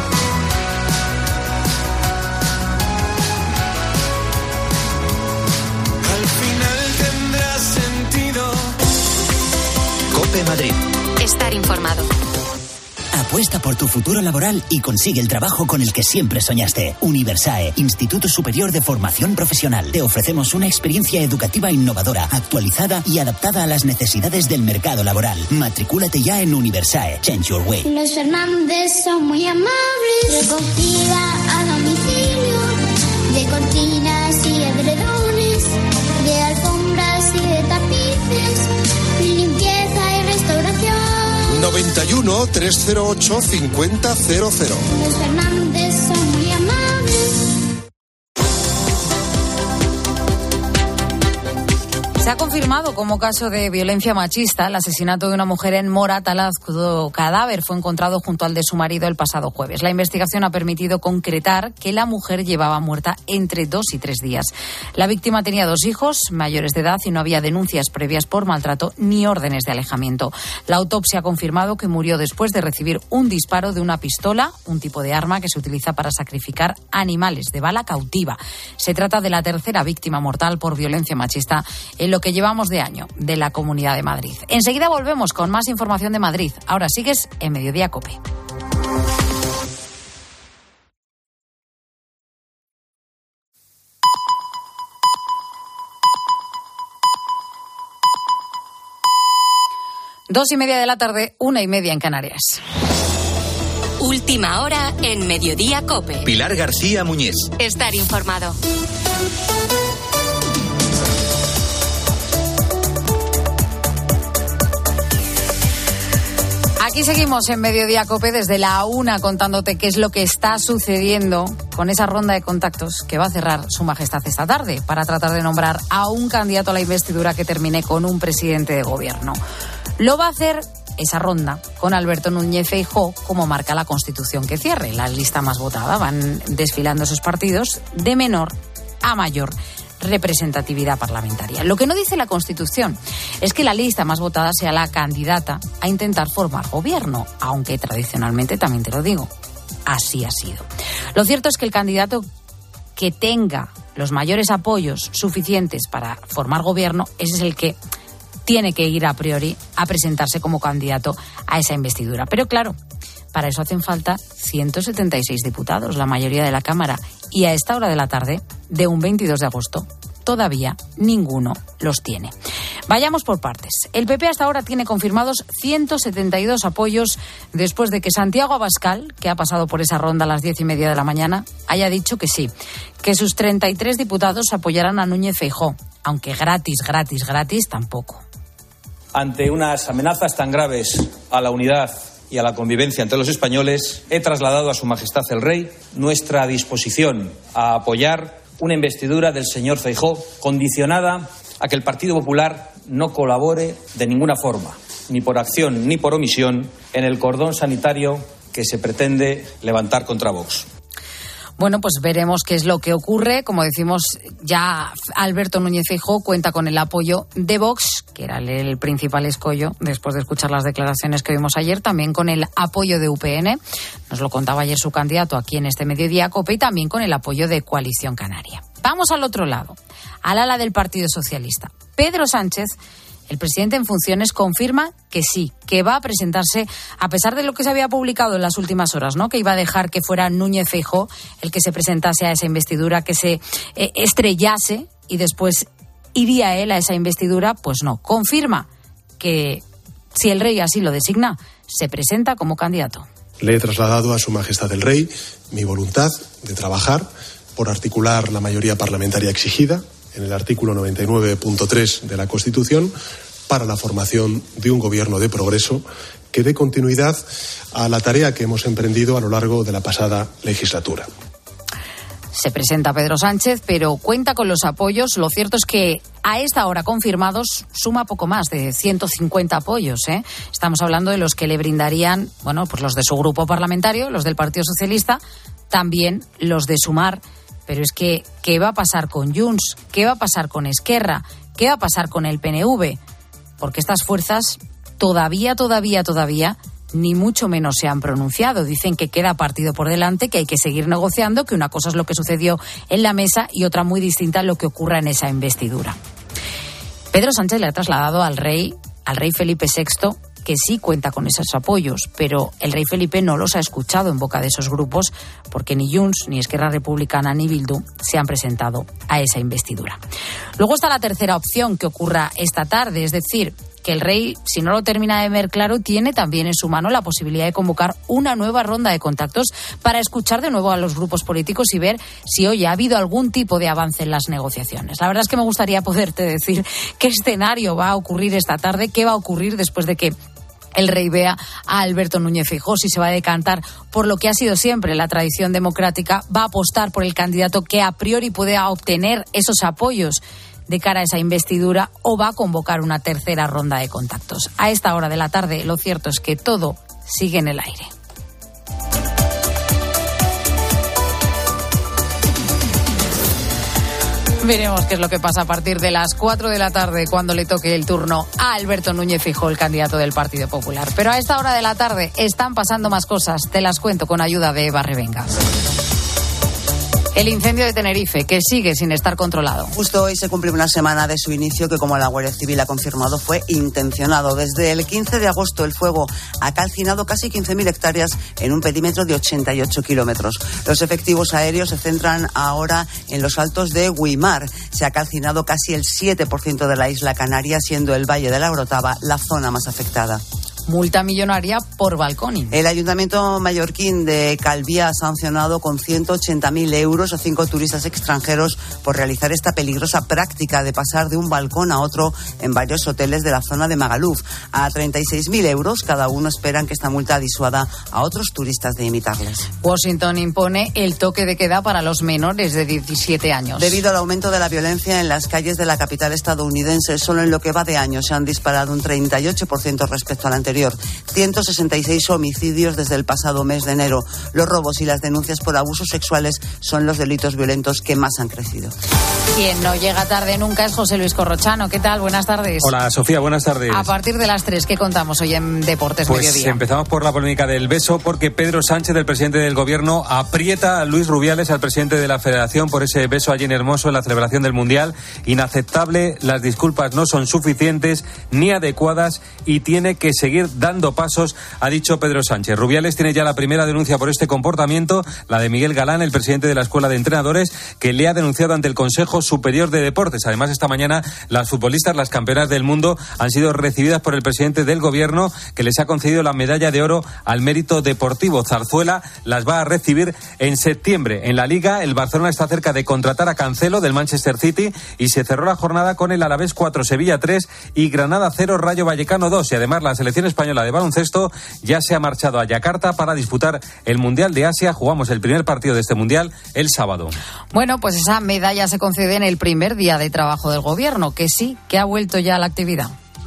Al final tendrá sentido. COPE Madrid. Estar informado. Apuesta por tu futuro laboral y consigue el trabajo con el que siempre soñaste. Universae, Instituto Superior de Formación Profesional. Te ofrecemos una experiencia educativa innovadora, actualizada y adaptada a las necesidades del mercado laboral. Matricúlate ya en Universae. Change your way. Los Fernández son muy amables. Recogida a domicilio de cortinas y edredones, de alfombras y de tapices, limpieza y restauración. 91 308 5000. Los Fernández son muy amables. Se ha confirmado como caso de violencia machista el asesinato de una mujer en Moratalaz, cuyo cadáver fue encontrado junto al de su marido el pasado jueves. La investigación ha permitido concretar que la mujer llevaba muerta entre 2 y 3 días. La víctima tenía 2 hijos mayores de edad y no había denuncias previas por maltrato ni órdenes de alejamiento. La autopsia ha confirmado que murió después de recibir un disparo de una pistola, un tipo de arma que se utiliza para sacrificar animales de bala cautiva. Se trata de la tercera víctima mortal por violencia machista en lo que llevamos de año de la Comunidad de Madrid. Enseguida volvemos con más información de Madrid. Ahora sigues en Mediodía COPE. Dos y media de la tarde, 1:30 en Canarias. Última hora en Mediodía COPE. Pilar García Muñiz. Estar informado. Aquí seguimos en Mediodía COPE desde la 1 contándote qué es lo que está sucediendo con esa ronda de contactos que va a cerrar Su Majestad esta tarde para tratar de nombrar a un candidato a la investidura que termine con un presidente de gobierno. Lo va a hacer esa ronda con Alberto Núñez Feijóo, como marca la Constitución que cierre. La lista más votada van desfilando esos partidos de menor a mayor representatividad parlamentaria. Lo que no dice la Constitución es que la lista más votada sea la candidata a intentar formar gobierno, aunque tradicionalmente, también te lo digo, así ha sido. Lo cierto es que el candidato que tenga los mayores apoyos suficientes para formar gobierno, ese es el que tiene que ir a priori a presentarse como candidato a esa investidura. Pero claro, para eso hacen falta 176 diputados, la mayoría de la Cámara, y a esta hora de la tarde, de un 22 de agosto, todavía ninguno los tiene. Vayamos por partes. El PP hasta ahora tiene confirmados 172 apoyos después de que Santiago Abascal, que ha pasado por esa ronda a las 10:30 de la mañana, haya dicho que sí, que sus 33 diputados apoyarán a Núñez Feijóo, aunque gratis tampoco. Ante unas amenazas tan graves a la unidad y a la convivencia entre los españoles, he trasladado a Su Majestad el Rey nuestra disposición a apoyar una investidura del señor Feijóo condicionada a que el Partido Popular no colabore de ninguna forma, ni por acción ni por omisión, en el cordón sanitario que se pretende levantar contra Vox. Bueno, pues veremos qué es lo que ocurre. Como decimos, ya Alberto Núñez Feijóo cuenta con el apoyo de Vox, que era el principal escollo, después de escuchar las declaraciones que vimos ayer, también con el apoyo de UPN, nos lo contaba ayer su candidato aquí en este Mediodía COPE, y también con el apoyo de Coalición Canaria. Vamos al otro lado, al ala del Partido Socialista. Pedro Sánchez, el presidente en funciones, confirma que sí, que va a presentarse, a pesar de lo que se había publicado en las últimas horas, ¿no? Que iba a dejar que fuera Núñez Feijóo el que se presentase a esa investidura, que se estrellase y después iría él a esa investidura. Pues no, confirma que si el rey así lo designa, se presenta como candidato. Le he trasladado a Su Majestad el Rey mi voluntad de trabajar por articular la mayoría parlamentaria exigida en el artículo 99.3 de la Constitución para la formación de un gobierno de progreso que dé continuidad a la tarea que hemos emprendido a lo largo de la pasada legislatura. Se presenta Pedro Sánchez, pero cuenta con los apoyos. Lo cierto es que a esta hora confirmados suma poco más de 150 apoyos, ¿eh? Estamos hablando de los que le brindarían, bueno, pues los de su grupo parlamentario, los del Partido Socialista, también los de Sumar. Pero es que, ¿qué va a pasar con Junts? ¿Qué va a pasar con Esquerra? ¿Qué va a pasar con el PNV? Porque estas fuerzas todavía, ni mucho menos se han pronunciado. Dicen que queda partido por delante, que hay que seguir negociando, que una cosa es lo que sucedió en la mesa y otra muy distinta lo que ocurra en esa investidura. Pedro Sánchez le ha trasladado al rey Felipe VI, que sí cuenta con esos apoyos, pero el rey Felipe no los ha escuchado en boca de esos grupos, porque ni Junts, ni Esquerra Republicana, ni Bildu se han presentado a esa investidura. Luego está la tercera opción que ocurra esta tarde, es decir, que el rey, si no lo termina de ver claro, tiene también en su mano la posibilidad de convocar una nueva ronda de contactos para escuchar de nuevo a los grupos políticos y ver si hoy ha habido algún tipo de avance en las negociaciones. La verdad es que me gustaría poderte decir qué escenario va a ocurrir esta tarde, qué va a ocurrir después de que el rey vea a Alberto Núñez Feijóo, si se va a decantar por lo que ha sido siempre la tradición democrática, va a apostar por el candidato que a priori pueda obtener esos apoyos de cara a esa investidura o va a convocar una tercera ronda de contactos. A esta hora de la tarde, lo cierto es que todo sigue en el aire. Veremos qué es lo que pasa a partir de las 4 de la tarde, cuando le toque el turno a Alberto Núñez Feijóo, el candidato del Partido Popular. Pero a esta hora de la tarde están pasando más cosas. Te las cuento con ayuda de Eva Revenga. El incendio de Tenerife, que sigue sin estar controlado. Justo hoy se cumple una semana de su inicio, que, como la Guardia Civil ha confirmado, fue intencionado. Desde el 15 de agosto el fuego ha calcinado casi 15.000 hectáreas en un perímetro de 88 kilómetros. Los efectivos aéreos se centran ahora en los altos de Güímar. Se ha calcinado casi el 7% de la isla canaria, siendo el Valle de la Orotava la zona más afectada. Multa millonaria por balconing. El Ayuntamiento mallorquín de Calviá ha sancionado con 180.000 euros a 5 turistas extranjeros por realizar esta peligrosa práctica de pasar de un balcón a otro en varios hoteles de la zona de Magaluf. A 36.000 euros cada uno esperan que esta multa disuada a otros turistas de imitarles. Washington impone el toque de queda para los menores de 17 años. Debido al aumento de la violencia en las calles de la capital estadounidense, solo en lo que va de año se han disparado un 38% respecto al anterior. 166 homicidios desde el pasado mes de enero. Los robos y las denuncias por abusos sexuales son los delitos violentos que más han crecido. Quien no llega tarde nunca es José Luis Corrochano. ¿Qué tal? Buenas tardes. Hola, Sofía, buenas tardes. A partir de las 3, ¿qué contamos hoy en Deportes Mediodía? Pues empezamos por la polémica del beso, porque Pedro Sánchez, el presidente del Gobierno, aprieta a Luis Rubiales, al presidente de la Federación, por ese beso allí en Hermoso en la celebración del Mundial. Inaceptable, las disculpas no son suficientes ni adecuadas y tiene que seguir dando pasos, ha dicho Pedro Sánchez. Rubiales tiene ya la primera denuncia por este comportamiento, la de Miguel Galán, el presidente de la Escuela de Entrenadores, que le ha denunciado ante el Consejo Superior de Deportes. Además, esta mañana las futbolistas, las campeonas del mundo, han sido recibidas por el presidente del Gobierno, que les ha concedido la medalla de oro al mérito deportivo. Zarzuela las va a recibir en septiembre. En la Liga, el Barcelona está cerca de contratar a Cancelo del Manchester City y se cerró la jornada con el Alavés 4, Sevilla 3 y Granada 0, Rayo Vallecano 2. Y además, la selección española de baloncesto ya se ha marchado a Yakarta para disputar el Mundial de Asia. Jugamos el primer partido de este Mundial el sábado. Bueno, pues esa medalla se concede en el primer día de trabajo del Gobierno, que sí, que ha vuelto ya a la actividad.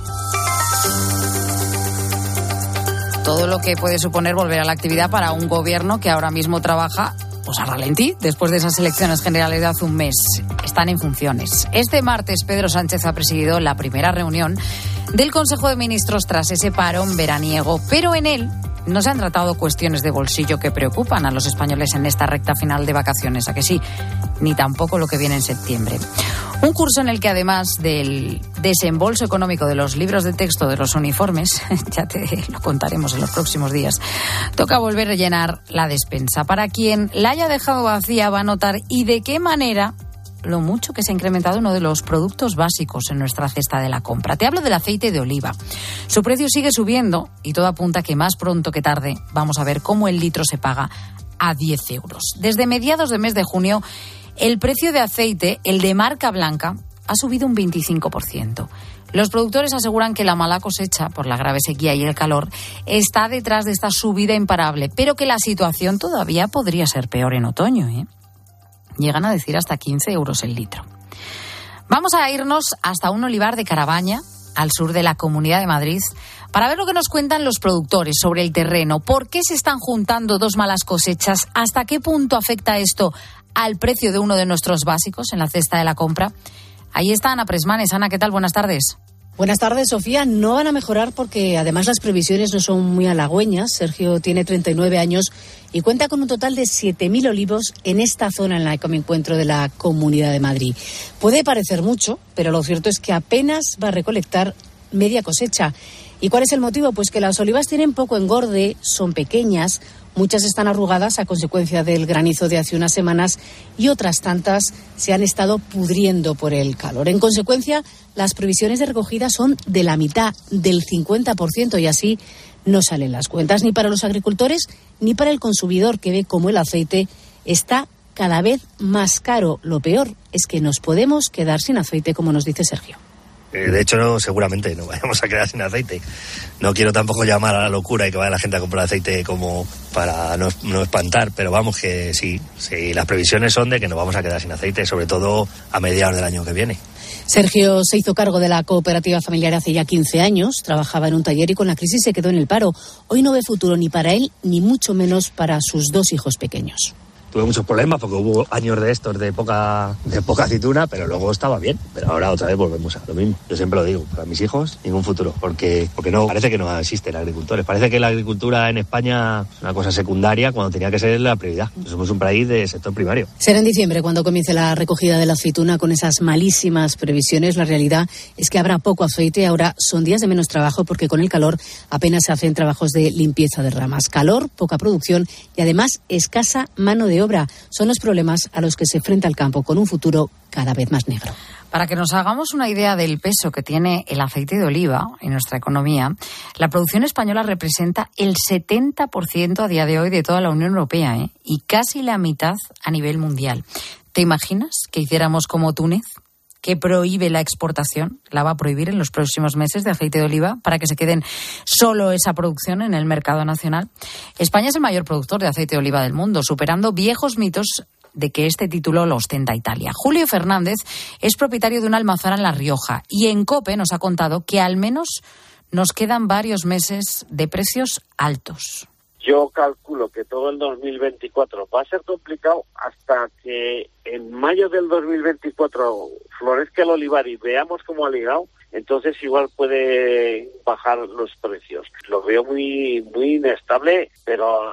Todo lo que puede suponer volver a la actividad para un Gobierno que ahora mismo trabaja pues a ralentí, después de esas elecciones generales de hace un mes. Están en funciones. Este martes Pedro Sánchez ha presidido la primera reunión del Consejo de Ministros tras ese parón veraniego, pero en él no se han tratado cuestiones de bolsillo que preocupan a los españoles en esta recta final de vacaciones, ¿a que sí? Ni tampoco lo que viene en septiembre. Un curso en el que, además del desembolso económico de los libros de texto, de los uniformes, ya te lo contaremos en los próximos días, toca volver a llenar la despensa. Para quien la haya dejado vacía va a notar y de qué manera lo mucho que se ha incrementado uno de los productos básicos en nuestra cesta de la compra. Te hablo del aceite de oliva. Su precio sigue subiendo y todo apunta que más pronto que tarde vamos a ver cómo el litro se paga a 10 euros. Desde mediados del mes de junio, el precio de aceite, el de marca blanca, ha subido un 25%. Los productores aseguran que la mala cosecha por la grave sequía y el calor está detrás de esta subida imparable, pero que la situación todavía podría ser peor en otoño, ¿eh? Llegan a decir hasta 15 euros el litro. Vamos a irnos hasta un olivar de Carabaña, al sur de la Comunidad de Madrid, para ver lo que nos cuentan los productores sobre el terreno. ¿Por qué se están juntando dos malas cosechas? ¿Hasta qué punto afecta esto al precio de uno de nuestros básicos en la cesta de la compra? Ahí está Ana Presmanes. Ana, ¿qué tal? Buenas tardes. Buenas tardes, Sofía. No van a mejorar porque además las previsiones no son muy halagüeñas. Sergio tiene 39 años y cuenta con un total de 7.000 olivos en esta zona en la que me encuentro de la Comunidad de Madrid. Puede parecer mucho, pero lo cierto es que apenas va a recolectar media cosecha. ¿Y cuál es el motivo? Pues que las olivas tienen poco engorde, son pequeñas, muchas están arrugadas a consecuencia del granizo de hace unas semanas y otras tantas se han estado pudriendo por el calor. En consecuencia, las previsiones de recogida son de la mitad, del 50%, y así no salen las cuentas ni para los agricultores ni para el consumidor, que ve cómo el aceite está cada vez más caro. Lo peor es que nos podemos quedar sin aceite, como nos dice Sergio. De hecho, seguramente nos vayamos a quedar sin aceite. No quiero tampoco llamar a la locura y que vaya la gente a comprar aceite como para no espantar, pero vamos que sí, las previsiones son de que nos vamos a quedar sin aceite, sobre todo a mediados del año que viene. Sergio se hizo cargo de la cooperativa familiar hace ya 15 años. Trabajaba en un taller y con la crisis se quedó en el paro. Hoy no ve futuro ni para él, ni mucho menos para sus 2 hijos pequeños. Tuve muchos problemas porque hubo años de estos de poca aceituna, pero luego estaba bien. Pero ahora otra vez volvemos a lo mismo. Yo siempre lo digo, para mis hijos ningún futuro, porque no, parece que no existen agricultores. Parece que la agricultura en España es una cosa secundaria cuando tenía que ser la prioridad. Somos un país de sector primario. Será en diciembre cuando comience la recogida de la aceituna con esas malísimas previsiones. La realidad es que habrá poco aceite. Ahora son días de menos trabajo porque con el calor apenas se hacen trabajos de limpieza de ramas. Calor, poca producción y además escasa mano de obra. Son los problemas a los que se enfrenta el campo con un futuro cada vez más negro. Para que nos hagamos una idea del peso que tiene el aceite de oliva en nuestra economía, la producción española representa el 70% a día de hoy de toda la Unión Europea, y casi la mitad a nivel mundial. ¿Te imaginas que hiciéramos como Túnez, que prohíbe la exportación, la va a prohibir en los próximos meses, de aceite de oliva para que se queden solo esa producción en el mercado nacional? España es el mayor productor de aceite de oliva del mundo, superando viejos mitos de que este título lo ostenta Italia. Julio Fernández es propietario de una almazara en La Rioja y en COPE nos ha contado que al menos nos quedan varios meses de precios altos. Yo calculo que todo el 2024 va a ser complicado hasta que en mayo del 2024 florezca el olivar y veamos cómo ha ligado. Entonces igual puede bajar los precios. Lo veo muy inestable, pero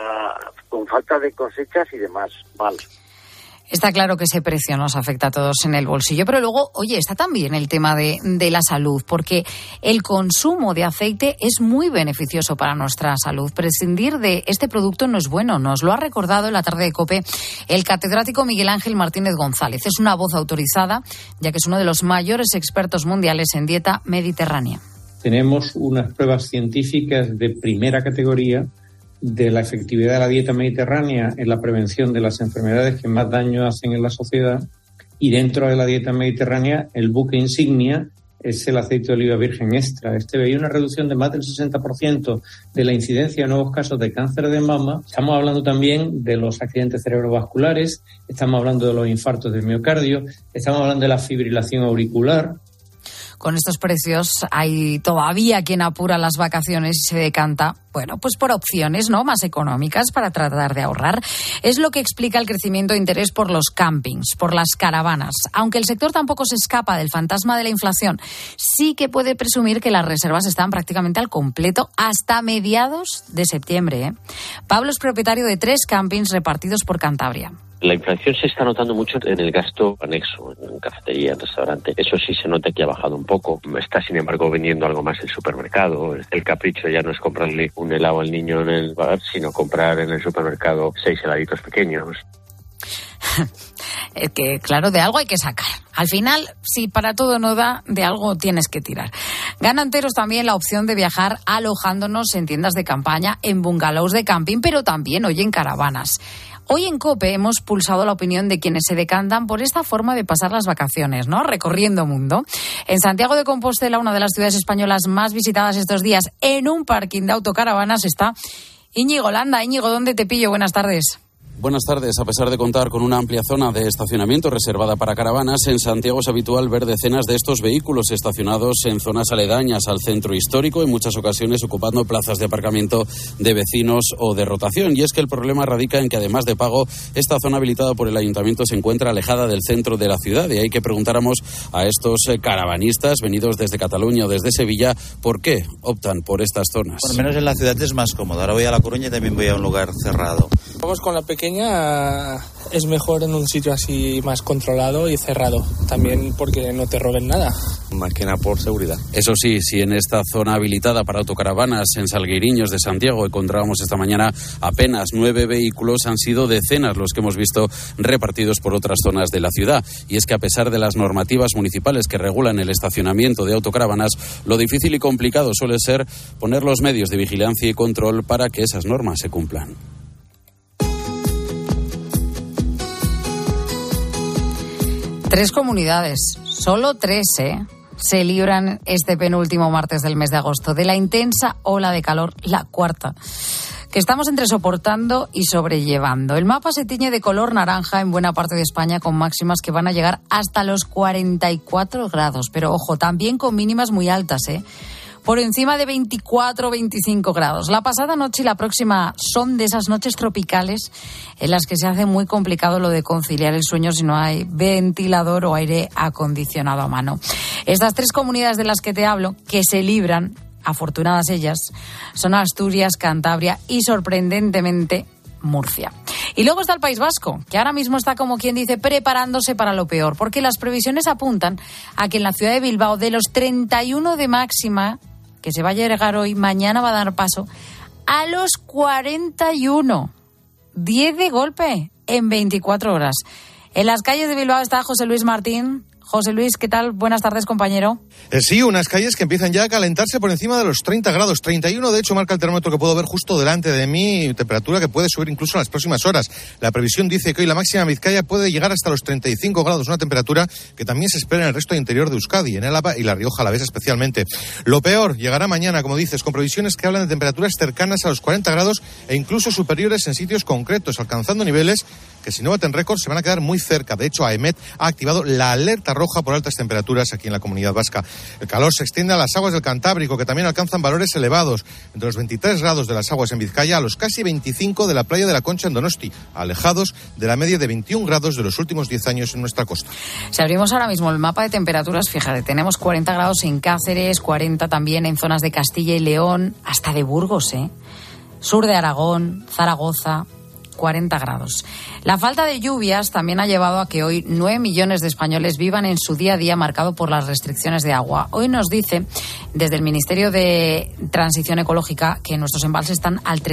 con falta de cosechas y demás, mal. Está claro que ese precio nos afecta a todos en el bolsillo, pero luego, oye, está también el tema de la salud, porque el consumo de aceite es muy beneficioso para nuestra salud. Prescindir de este producto no es bueno, nos lo ha recordado en la tarde de COPE el catedrático Miguel Ángel Martínez González. Es una voz autorizada, ya que es uno de los mayores expertos mundiales en dieta mediterránea. Tenemos unas pruebas científicas de primera categoría de la efectividad de la dieta mediterránea en la prevención de las enfermedades que más daño hacen en la sociedad, y dentro de la dieta mediterránea el buque insignia es el aceite de oliva virgen extra. Hay una reducción de más del 60% de la incidencia de nuevos casos de cáncer de mama. Estamos hablando también de los accidentes cerebrovasculares, estamos hablando de los infartos del miocardio, estamos hablando de la fibrilación auricular. Con estos precios hay todavía quien apura las vacaciones y se decanta, pues por opciones más económicas para tratar de ahorrar. Es lo que explica el crecimiento de interés por los campings, por las caravanas. Aunque el sector tampoco se escapa del fantasma de la inflación, sí que puede presumir que las reservas están prácticamente al completo hasta mediados de septiembre. Pablo es propietario de 3 campings repartidos por Cantabria. La inflación se está notando mucho en el gasto anexo, en cafetería, en restaurante. Eso sí se nota que ha bajado un poco. Está, sin embargo, vendiendo algo más el supermercado. El capricho ya no es comprarle un helado al niño en el bar, sino comprar en el supermercado 6 heladitos pequeños. Es que, claro, de algo hay que sacar. Al final, si para todo no da, de algo tienes que tirar. Gana enteros también la opción de viajar alojándonos en tiendas de campaña, en bungalows de camping, pero también hoy en caravanas. Hoy en COPE hemos pulsado la opinión de quienes se decantan por esta forma de pasar las vacaciones, recorriendo mundo. En Santiago de Compostela, una de las ciudades españolas más visitadas estos días, en un parking de autocaravanas está Íñigo Landa. Íñigo, ¿dónde te pillo? Buenas tardes. Buenas tardes. A pesar de contar con una amplia zona de estacionamiento reservada para caravanas, en Santiago es habitual ver decenas de estos vehículos estacionados en zonas aledañas al centro histórico, en muchas ocasiones ocupando plazas de aparcamiento de vecinos o de rotación. Y es que el problema radica en que, además de pago, esta zona habilitada por el ayuntamiento se encuentra alejada del centro de la ciudad. Y hay que preguntáramos a estos caravanistas venidos desde Cataluña o desde Sevilla por qué optan por estas zonas. Por lo menos en la ciudad es más cómodo. Ahora voy a La Coruña y también voy a un lugar cerrado. Vamos con la pequeña, es mejor en un sitio así más controlado y cerrado, también porque no te roben nada. Más que nada por seguridad. Eso sí, si en esta zona habilitada para autocaravanas en Salgueiriños de Santiago encontrábamos esta mañana apenas 9 vehículos, han sido decenas los que hemos visto repartidos por otras zonas de la ciudad. Y es que, a pesar de las normativas municipales que regulan el estacionamiento de autocaravanas, lo difícil y complicado suele ser poner los medios de vigilancia y control para que esas normas se cumplan. 3 comunidades, solo 3, se libran este penúltimo martes del mes de agosto de la intensa ola de calor, la 4ª, que estamos entre soportando y sobrellevando. El mapa se tiñe de color naranja en buena parte de España, con máximas que van a llegar hasta los 44 grados. Pero ojo, también con mínimas muy altas, por encima de 24 o 25 grados. La pasada noche y la próxima son de esas noches tropicales en las que se hace muy complicado lo de conciliar el sueño si no hay ventilador o aire acondicionado a mano. Estas 3 comunidades de las que te hablo, que se libran, afortunadas ellas, son Asturias, Cantabria y, sorprendentemente, Murcia. Y luego está el País Vasco, que ahora mismo está, como quien dice, preparándose para lo peor, porque las previsiones apuntan a que en la ciudad de Bilbao, de los 31 de máxima que se va a llegar hoy, mañana va a dar paso a los 41. 10 de golpe en 24 horas. En las calles de Bilbao está José Luis Martín. José Luis, ¿qué tal? Buenas tardes, compañero. Sí, unas calles que empiezan ya a calentarse por encima de los 30 grados. 31, de hecho, marca el termómetro que puedo ver justo delante de mí, temperatura que puede subir incluso en las próximas horas. La previsión dice que hoy la máxima en Vizcaya puede llegar hasta los 35 grados, una temperatura que también se espera en el resto interior de Euskadi, en Álava y La Rioja Alavesa especialmente. Lo peor llegará mañana, como dices, con previsiones que hablan de temperaturas cercanas a los 40 grados e incluso superiores en sitios concretos, alcanzando niveles que si no baten récords se van a quedar muy cerca. De hecho, AEMET ha activado la alerta roja por altas temperaturas aquí en la Comunidad Vasca. El calor se extiende a las aguas del Cantábrico, que también alcanzan valores elevados, entre los 23 grados de las aguas en Vizcaya a los casi 25 de la playa de la Concha en Donosti, alejados de la media de 21 grados de los últimos 10 años en nuestra costa. Si abrimos ahora mismo el mapa de temperaturas, fíjate, tenemos 40 grados en Cáceres, 40 también en zonas de Castilla y León, hasta de Burgos, sur de Aragón, Zaragoza, 40 grados. La falta de lluvias también ha llevado a que hoy 9 millones de españoles vivan en su día a día marcado por las restricciones de agua. Hoy nos dice desde el Ministerio de Transición Ecológica que nuestros embalses están al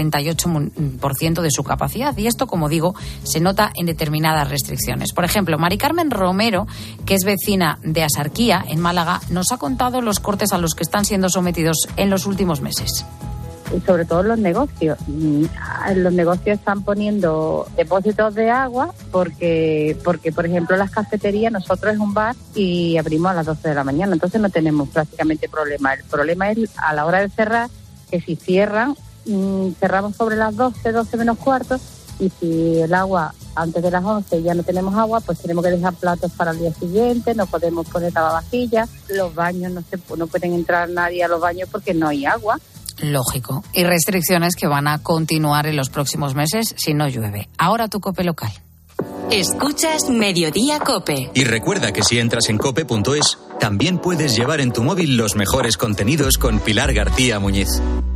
38% de su capacidad, y esto, como digo, se nota en determinadas restricciones. Por ejemplo, Mari Carmen Romero, que es vecina de Asarquía, en Málaga, nos ha contado los cortes a los que están siendo sometidos en los últimos meses. Y sobre todo los negocios. Los negocios están poniendo depósitos de agua porque por ejemplo, las cafeterías, nosotros es un bar y abrimos a las 12 de la mañana, entonces no tenemos prácticamente problema. El problema es a la hora de cerrar, que si cierran, cerramos sobre las 12 menos cuarto, y si el agua antes de las 11 ya no tenemos agua, pues tenemos que dejar platos para el día siguiente, no podemos poner lavavajillas, los baños no pueden entrar nadie a los baños porque no hay agua. Lógico. Y restricciones que van a continuar en los próximos meses si no llueve. Ahora tu COPE local. Escuchas Mediodía COPE. Y recuerda que si entras en cope.es, también puedes llevar en tu móvil los mejores contenidos con Pilar García Muñiz.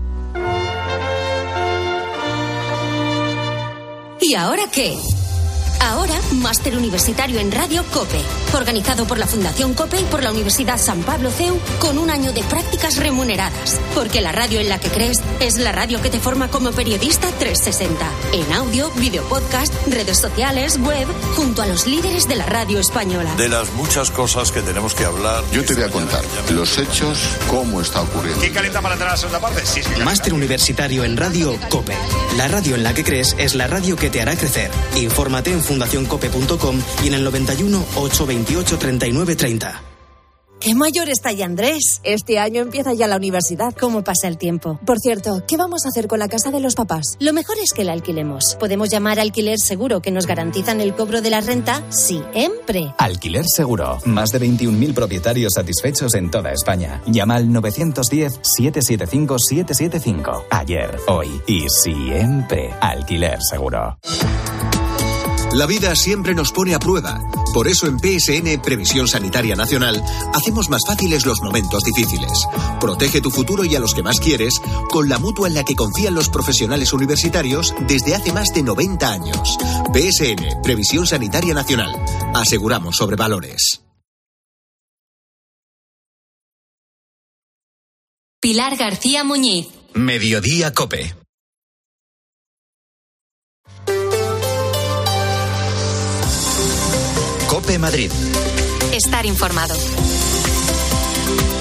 ¿Y ahora qué? Ahora, máster universitario en Radio COPE, organizado por la Fundación COPE y por la Universidad San Pablo CEU, con un año de prácticas remuneradas. Porque la radio en la que crees es la radio que te forma como periodista 360. En audio, video podcast, redes sociales, web, junto a los líderes de la radio española. De las muchas cosas que tenemos que hablar. Yo te voy a contar los hechos, cómo está ocurriendo. ¿Quién calienta para entrar a la segunda parte? Sí, máster universitario en Radio COPE. La radio en la que crees es la radio que te hará crecer. Infórmate en fundacioncope.com y en el 91 828 39 30. ¡Qué mayor está ya Andrés! Este año empieza ya la universidad. ¿Cómo pasa el tiempo? Por cierto, ¿qué vamos a hacer con la casa de los papás? Lo mejor es que la alquilemos. Podemos llamar a Alquiler Seguro, que nos garantizan el cobro de la renta siempre. Alquiler Seguro. Más de 21.000 propietarios satisfechos en toda España. Llama al 910-775-775. Ayer, hoy y siempre. Alquiler Seguro. La vida siempre nos pone a prueba. Por eso en PSN, Previsión Sanitaria Nacional, hacemos más fáciles los momentos difíciles. Protege tu futuro y a los que más quieres con la mutua en la que confían los profesionales universitarios desde hace más de 90 años. PSN, Previsión Sanitaria Nacional. Aseguramos sobre valores. Pilar García Muñiz. Mediodía COPE. COPE Madrid. Estar informado.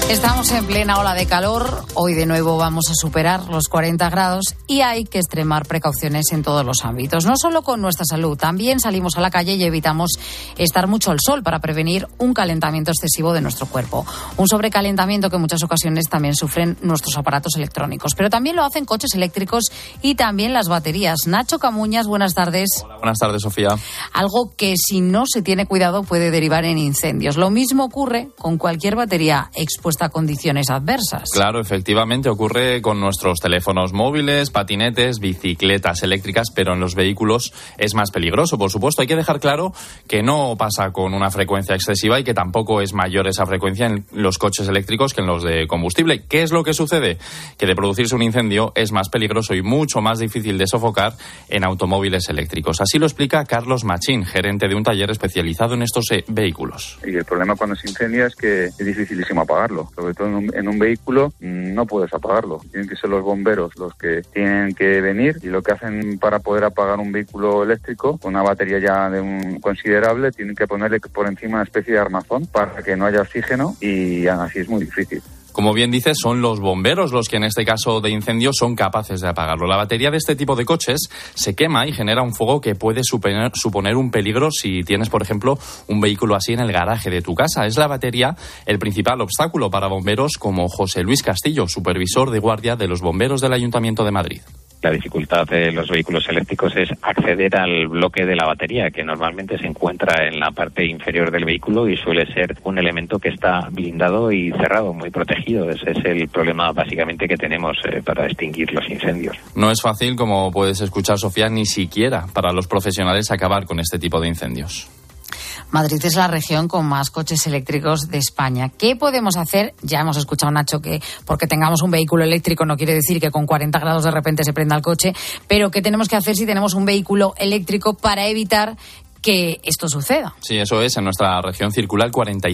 Estamos en plena ola de calor, hoy de nuevo vamos a superar los 40 grados y hay que extremar precauciones en todos los ámbitos, no solo con nuestra salud, también salimos a la calle y evitamos estar mucho al sol para prevenir un calentamiento excesivo de nuestro cuerpo, un sobrecalentamiento que en muchas ocasiones también sufren nuestros aparatos electrónicos, pero también lo hacen coches eléctricos y también las baterías. Nacho Camuñas, buenas tardes. Hola, buenas tardes, Sofía. Algo que si no se tiene cuidado puede derivar en incendios. Lo mismo ocurre con cualquier batería expuesta a condiciones adversas. Claro, efectivamente ocurre con nuestros teléfonos móviles, patinetes, bicicletas eléctricas, pero en los vehículos es más peligroso, por supuesto. Hay que dejar claro que no pasa con una frecuencia excesiva y que tampoco es mayor esa frecuencia en los coches eléctricos que en los de combustible. ¿Qué es lo que sucede? Que de producirse un incendio es más peligroso y mucho más difícil de sofocar en automóviles eléctricos. Así lo explica Carlos Machín, gerente de un taller especializado en estos vehículos. Y el problema cuando se incendia es que es dificilísimo apagarlo. Sobre todo en un vehículo no puedes apagarlo. Tienen que ser los bomberos los que tienen que venir y lo que hacen para poder apagar un vehículo eléctrico con una batería ya de un considerable, tienen que ponerle por encima una especie de armazón para que no haya oxígeno y así es muy difícil. Como bien dices, son los bomberos los que en este caso de incendio son capaces de apagarlo. La batería de este tipo de coches se quema y genera un fuego que puede suponer un peligro si tienes, por ejemplo, un vehículo así en el garaje de tu casa. Es la batería el principal obstáculo para bomberos como José Luis Castillo, supervisor de guardia de los bomberos del Ayuntamiento de Madrid. La dificultad de los vehículos eléctricos es acceder al bloque de la batería, que normalmente se encuentra en la parte inferior del vehículo y suele ser un elemento que está blindado y cerrado, muy protegido. Ese es el problema básicamente que tenemos para extinguir los incendios. No es fácil, como puedes escuchar, Sofía, ni siquiera para los profesionales acabar con este tipo de incendios. Madrid es la región con más coches eléctricos de España. ¿Qué podemos hacer? Ya hemos escuchado, Nacho, que porque tengamos un vehículo eléctrico no quiere decir que con 40 grados de repente se prenda el coche, pero ¿qué tenemos que hacer si tenemos un vehículo eléctrico para evitar que esto suceda? Sí, eso es. En nuestra región circula el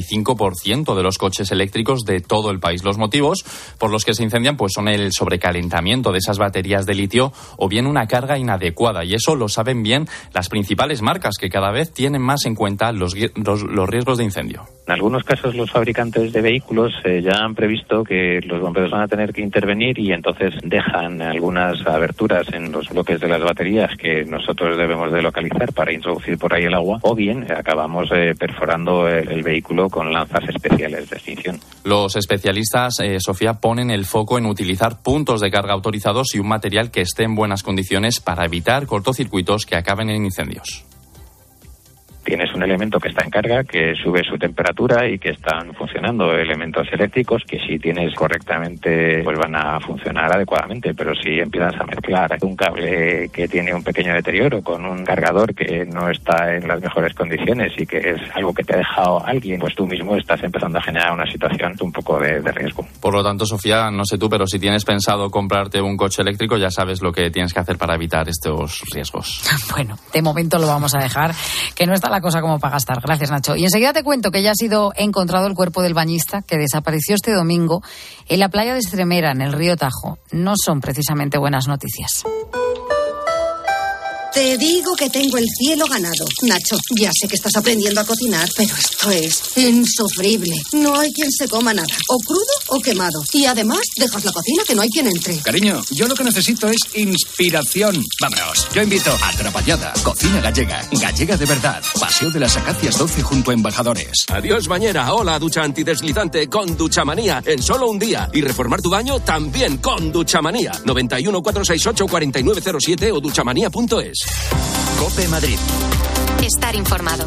45% de los coches eléctricos de todo el país. Los motivos por los que se incendian pues son el sobrecalentamiento de esas baterías de litio o bien una carga inadecuada. Y eso lo saben bien las principales marcas, que cada vez tienen más en cuenta los riesgos de incendio. En algunos casos los fabricantes de vehículos ya han previsto que los bomberos van a tener que intervenir y entonces dejan algunas aberturas en los bloques de las baterías que nosotros debemos de localizar para introducir por ahí el agua, o bien acabamos perforando el vehículo con lanzas especiales de extinción. Los especialistas, Sofía, ponen el foco en utilizar puntos de carga autorizados y un material que esté en buenas condiciones para evitar cortocircuitos que acaben en incendios. Tienes un elemento que está en carga, que sube su temperatura y que están funcionando elementos eléctricos que si tienes correctamente pues van a funcionar adecuadamente, pero si empiezas a mezclar un cable que tiene un pequeño deterioro con un cargador que no está en las mejores condiciones y que es algo que te ha dejado alguien, pues tú mismo estás empezando a generar una situación un poco de riesgo. Por lo tanto, Sofía, no sé tú, pero si tienes pensado comprarte un coche eléctrico, ya sabes lo que tienes que hacer para evitar estos riesgos. Bueno, de momento lo vamos a dejar, que no está la cosa como para gastar. Gracias, Nacho. Y enseguida te cuento que ya ha sido encontrado el cuerpo del bañista que desapareció este domingo en la playa de Estremera, en el río Tajo. No son precisamente buenas noticias. Te digo que tengo el cielo ganado. Nacho, ya sé que estás aprendiendo a cocinar, pero esto es insufrible. No hay quien se coma nada, o crudo o quemado. Y además, dejas la cocina que no hay quien entre. Cariño, yo lo que necesito es inspiración. Vámonos, yo invito a Atrapallada, cocina gallega, gallega de verdad. Paseo de las Acacias 12 junto a Embajadores. Adiós bañera, hola ducha antideslizante con Duchamanía en solo un día. Y reformar tu baño también con Duchamanía. 91 468 4907 o duchamanía.es. COPE Madrid. Estar informado.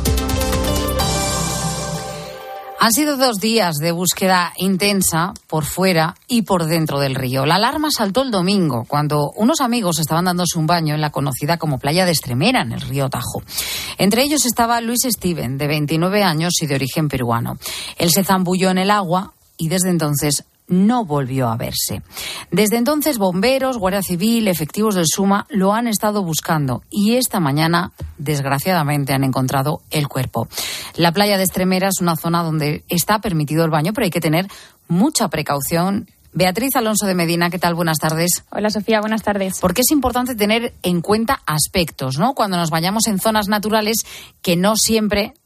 Han sido 2 días de búsqueda intensa por fuera y por dentro del río. La alarma saltó el domingo cuando unos amigos estaban dándose un baño en la conocida como playa de Estremera, en el río Tajo. Entre ellos estaba Luis Steven, de 29 años y de origen peruano. Él se zambulló en el agua y desde entonces no volvió a verse. Desde entonces, bomberos, Guardia Civil, efectivos del SUMA lo han estado buscando y esta mañana, desgraciadamente, han encontrado el cuerpo. La playa de Estremera es una zona donde está permitido el baño, pero hay que tener mucha precaución. Beatriz Alonso de Medina, ¿qué tal? Buenas tardes. Hola, Sofía, buenas tardes. Porque es importante tener en cuenta aspectos, ¿no? Cuando nos bañamos en zonas naturales que no siempre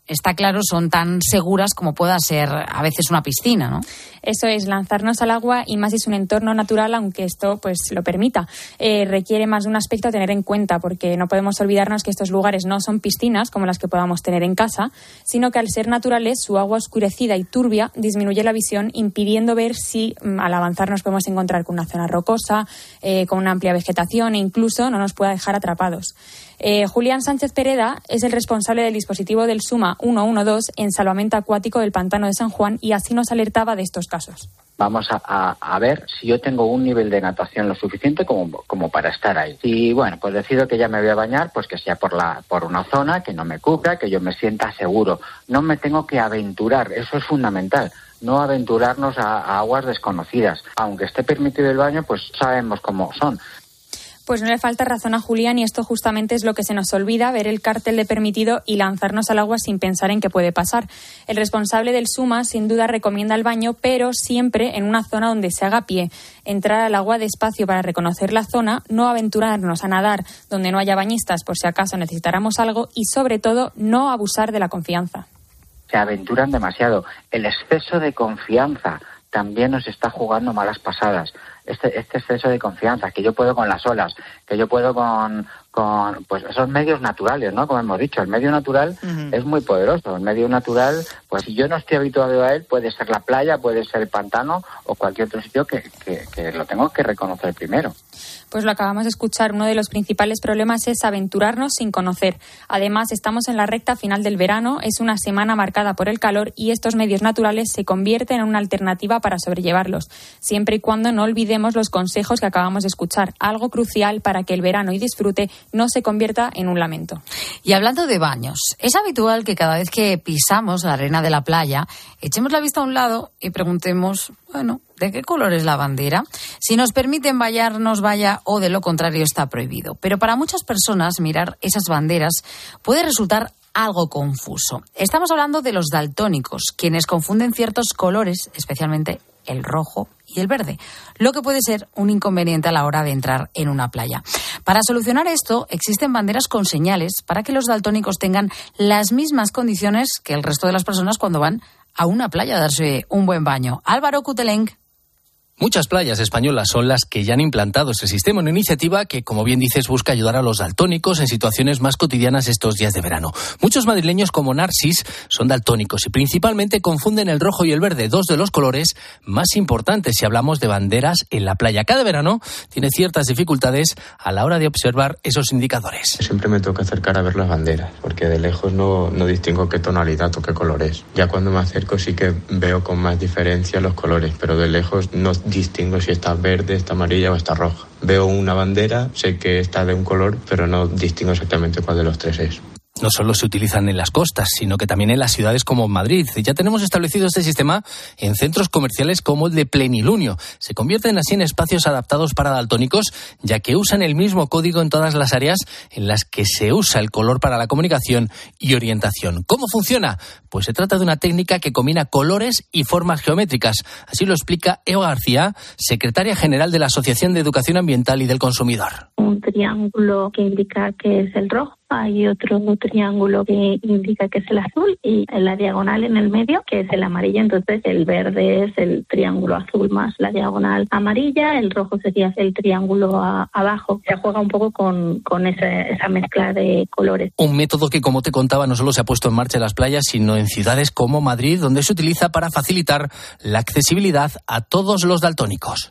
está claro, son tan seguras como pueda ser a veces una piscina, ¿no? Eso es, lanzarnos al agua, y más si es un entorno natural, aunque esto pues lo permita. Requiere más de un aspecto a tener en cuenta, porque no podemos olvidarnos que estos lugares no son piscinas como las que podamos tener en casa, sino que al ser naturales, su agua oscurecida y turbia disminuye la visión, impidiendo ver si al avanzar nos podemos encontrar con una zona rocosa, con una amplia vegetación, e incluso no nos pueda dejar atrapados. Julián Sánchez Pereda es el responsable del dispositivo del SUMA 112 en salvamento acuático del Pantano de San Juan, y así nos alertaba de estos casos. Vamos a ver si yo tengo un nivel de natación lo suficiente como para estar ahí. Y bueno, pues decido que ya me voy a bañar, pues que sea por una zona que no me cubra, que yo me sienta seguro. No me tengo que aventurar, eso es fundamental. No aventurarnos a aguas desconocidas. Aunque esté permitido el baño, pues sabemos cómo son. Pues no le falta razón a Julián, y esto justamente es lo que se nos olvida, ver el cartel de permitido y lanzarnos al agua sin pensar en qué puede pasar. El responsable del SUMA sin duda recomienda el baño, pero siempre en una zona donde se haga pie. Entrar al agua despacio para reconocer la zona, no aventurarnos a nadar donde no haya bañistas por si acaso necesitáramos algo, y sobre todo no abusar de la confianza. Se aventuran demasiado. El exceso de confianza también nos está jugando malas pasadas. Este exceso de confianza, que yo puedo con las olas, que yo puedo con pues esos medios naturales, ¿no? Como hemos dicho, el medio natural es muy poderoso. El medio natural, pues si yo no estoy habituado a él, puede ser la playa, puede ser el pantano o cualquier otro sitio que lo tengo que reconocer primero. Pues lo acabamos de escuchar, uno de los principales problemas es aventurarnos sin conocer. Además, estamos en la recta final del verano, es una semana marcada por el calor, y estos medios naturales se convierten en una alternativa para sobrellevarlos, siempre y cuando no olvidemos los consejos que acabamos de escuchar, algo crucial para que el verano y disfrute no se convierta en un lamento. Y hablando de baños, es habitual que cada vez que pisamos la arena de la playa, echemos la vista a un lado y preguntemos, bueno, ¿de qué color es la bandera? Si nos permiten bañarnos, vaya, o de lo contrario está prohibido. Pero para muchas personas mirar esas banderas puede resultar algo confuso. Estamos hablando de los daltónicos, quienes confunden ciertos colores, especialmente el rojo y el verde, lo que puede ser un inconveniente a la hora de entrar en una playa. Para solucionar esto, existen banderas con señales para que los daltónicos tengan las mismas condiciones que el resto de las personas cuando van a una playa a darse un buen baño. Álvaro Cutelenc. Muchas playas españolas son las que ya han implantado este sistema, una iniciativa que, como bien dices, busca ayudar a los daltónicos en situaciones más cotidianas estos días de verano. Muchos madrileños, como Narcis, son daltónicos y principalmente confunden el rojo y el verde, dos de los colores más importantes si hablamos de banderas en la playa. Cada verano tiene ciertas dificultades a la hora de observar esos indicadores. Siempre me tengo que acercar a ver las banderas, porque de lejos no distingo qué tonalidad o qué color es. Ya cuando me acerco sí que veo con más diferencia los colores, pero de lejos no distingo si está verde, está amarilla o está roja. Veo una bandera, sé que está de un color, pero no distingo exactamente cuál de los tres es. No solo se utilizan en las costas, sino que también en las ciudades como Madrid. Ya tenemos establecido este sistema en centros comerciales como el de Plenilunio. Se convierten así en espacios adaptados para daltónicos, ya que usan el mismo código en todas las áreas en las que se usa el color para la comunicación y orientación. ¿Cómo funciona? Pues se trata de una técnica que combina colores y formas geométricas. Así lo explica Eva García, secretaria general de la Asociación de Educación Ambiental y del Consumidor. Un triángulo que indica que es el rojo, hay otro triángulo que indica que es el azul, y en la diagonal en el medio que es el amarillo. Entonces el verde es el triángulo azul más la diagonal amarilla, el rojo sería el triángulo abajo. Se juega un poco con esa mezcla de colores. Un método que, como te contaba, no solo se ha puesto en marcha en las playas, sino en ciudades como Madrid, donde se utiliza para facilitar la accesibilidad a todos los daltónicos.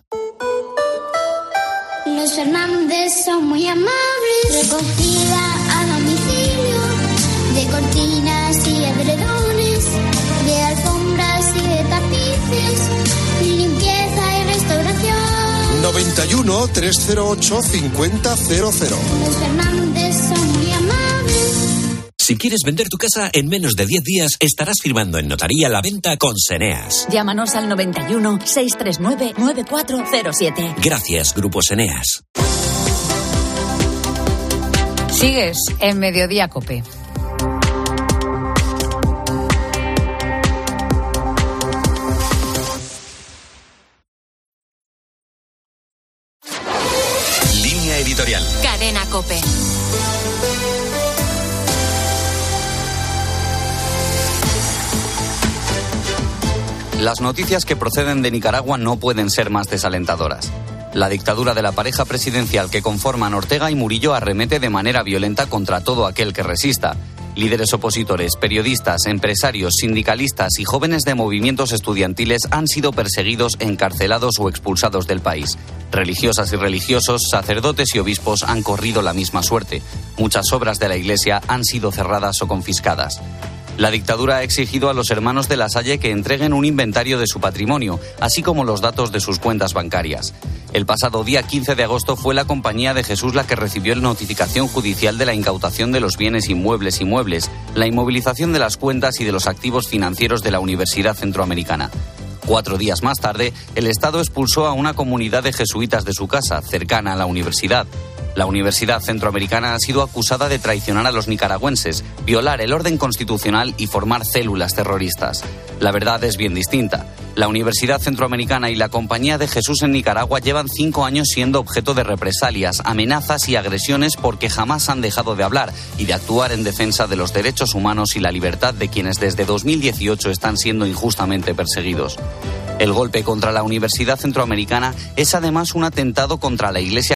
Los Fernández son muy amables, recogida a domicilio, de cortinas y edredones, de alfombras y de tapices, limpieza y restauración. 91 308 5000. Los Fernández son muy amables. Si quieres vender tu casa en menos de 10 días, estarás firmando en notaría la venta con Seneas. Llámanos al 91 639 9407. Gracias, Grupo Seneas. Sigues en Mediodía COPE. Línea editorial. Cadena COPE. Las noticias que proceden de Nicaragua no pueden ser más desalentadoras. La dictadura de la pareja presidencial que conforman Ortega y Murillo arremete de manera violenta contra todo aquel que resista. Líderes opositores, periodistas, empresarios, sindicalistas y jóvenes de movimientos estudiantiles han sido perseguidos, encarcelados o expulsados del país. Religiosas y religiosos, sacerdotes y obispos han corrido la misma suerte. Muchas obras de la Iglesia han sido cerradas o confiscadas. La dictadura ha exigido a los hermanos de La Salle que entreguen un inventario de su patrimonio, así como los datos de sus cuentas bancarias. El pasado día 15 de agosto fue la Compañía de Jesús la que recibió la notificación judicial de la incautación de los bienes inmuebles, la inmovilización de las cuentas y de los activos financieros de la Universidad Centroamericana. 4 días más tarde, el Estado expulsó a una comunidad de jesuitas de su casa, cercana a la universidad. La Universidad Centroamericana ha sido acusada de traicionar a los nicaragüenses, violar el orden constitucional y formar células terroristas. La verdad es bien distinta. La Universidad Centroamericana y la Compañía de Jesús en Nicaragua llevan 5 años siendo objeto de represalias, amenazas y agresiones porque jamás han dejado de hablar y de actuar en defensa de los derechos humanos y la libertad de quienes desde 2018 están siendo injustamente perseguidos. El golpe contra la Universidad Centroamericana es además un atentado contra la Iglesia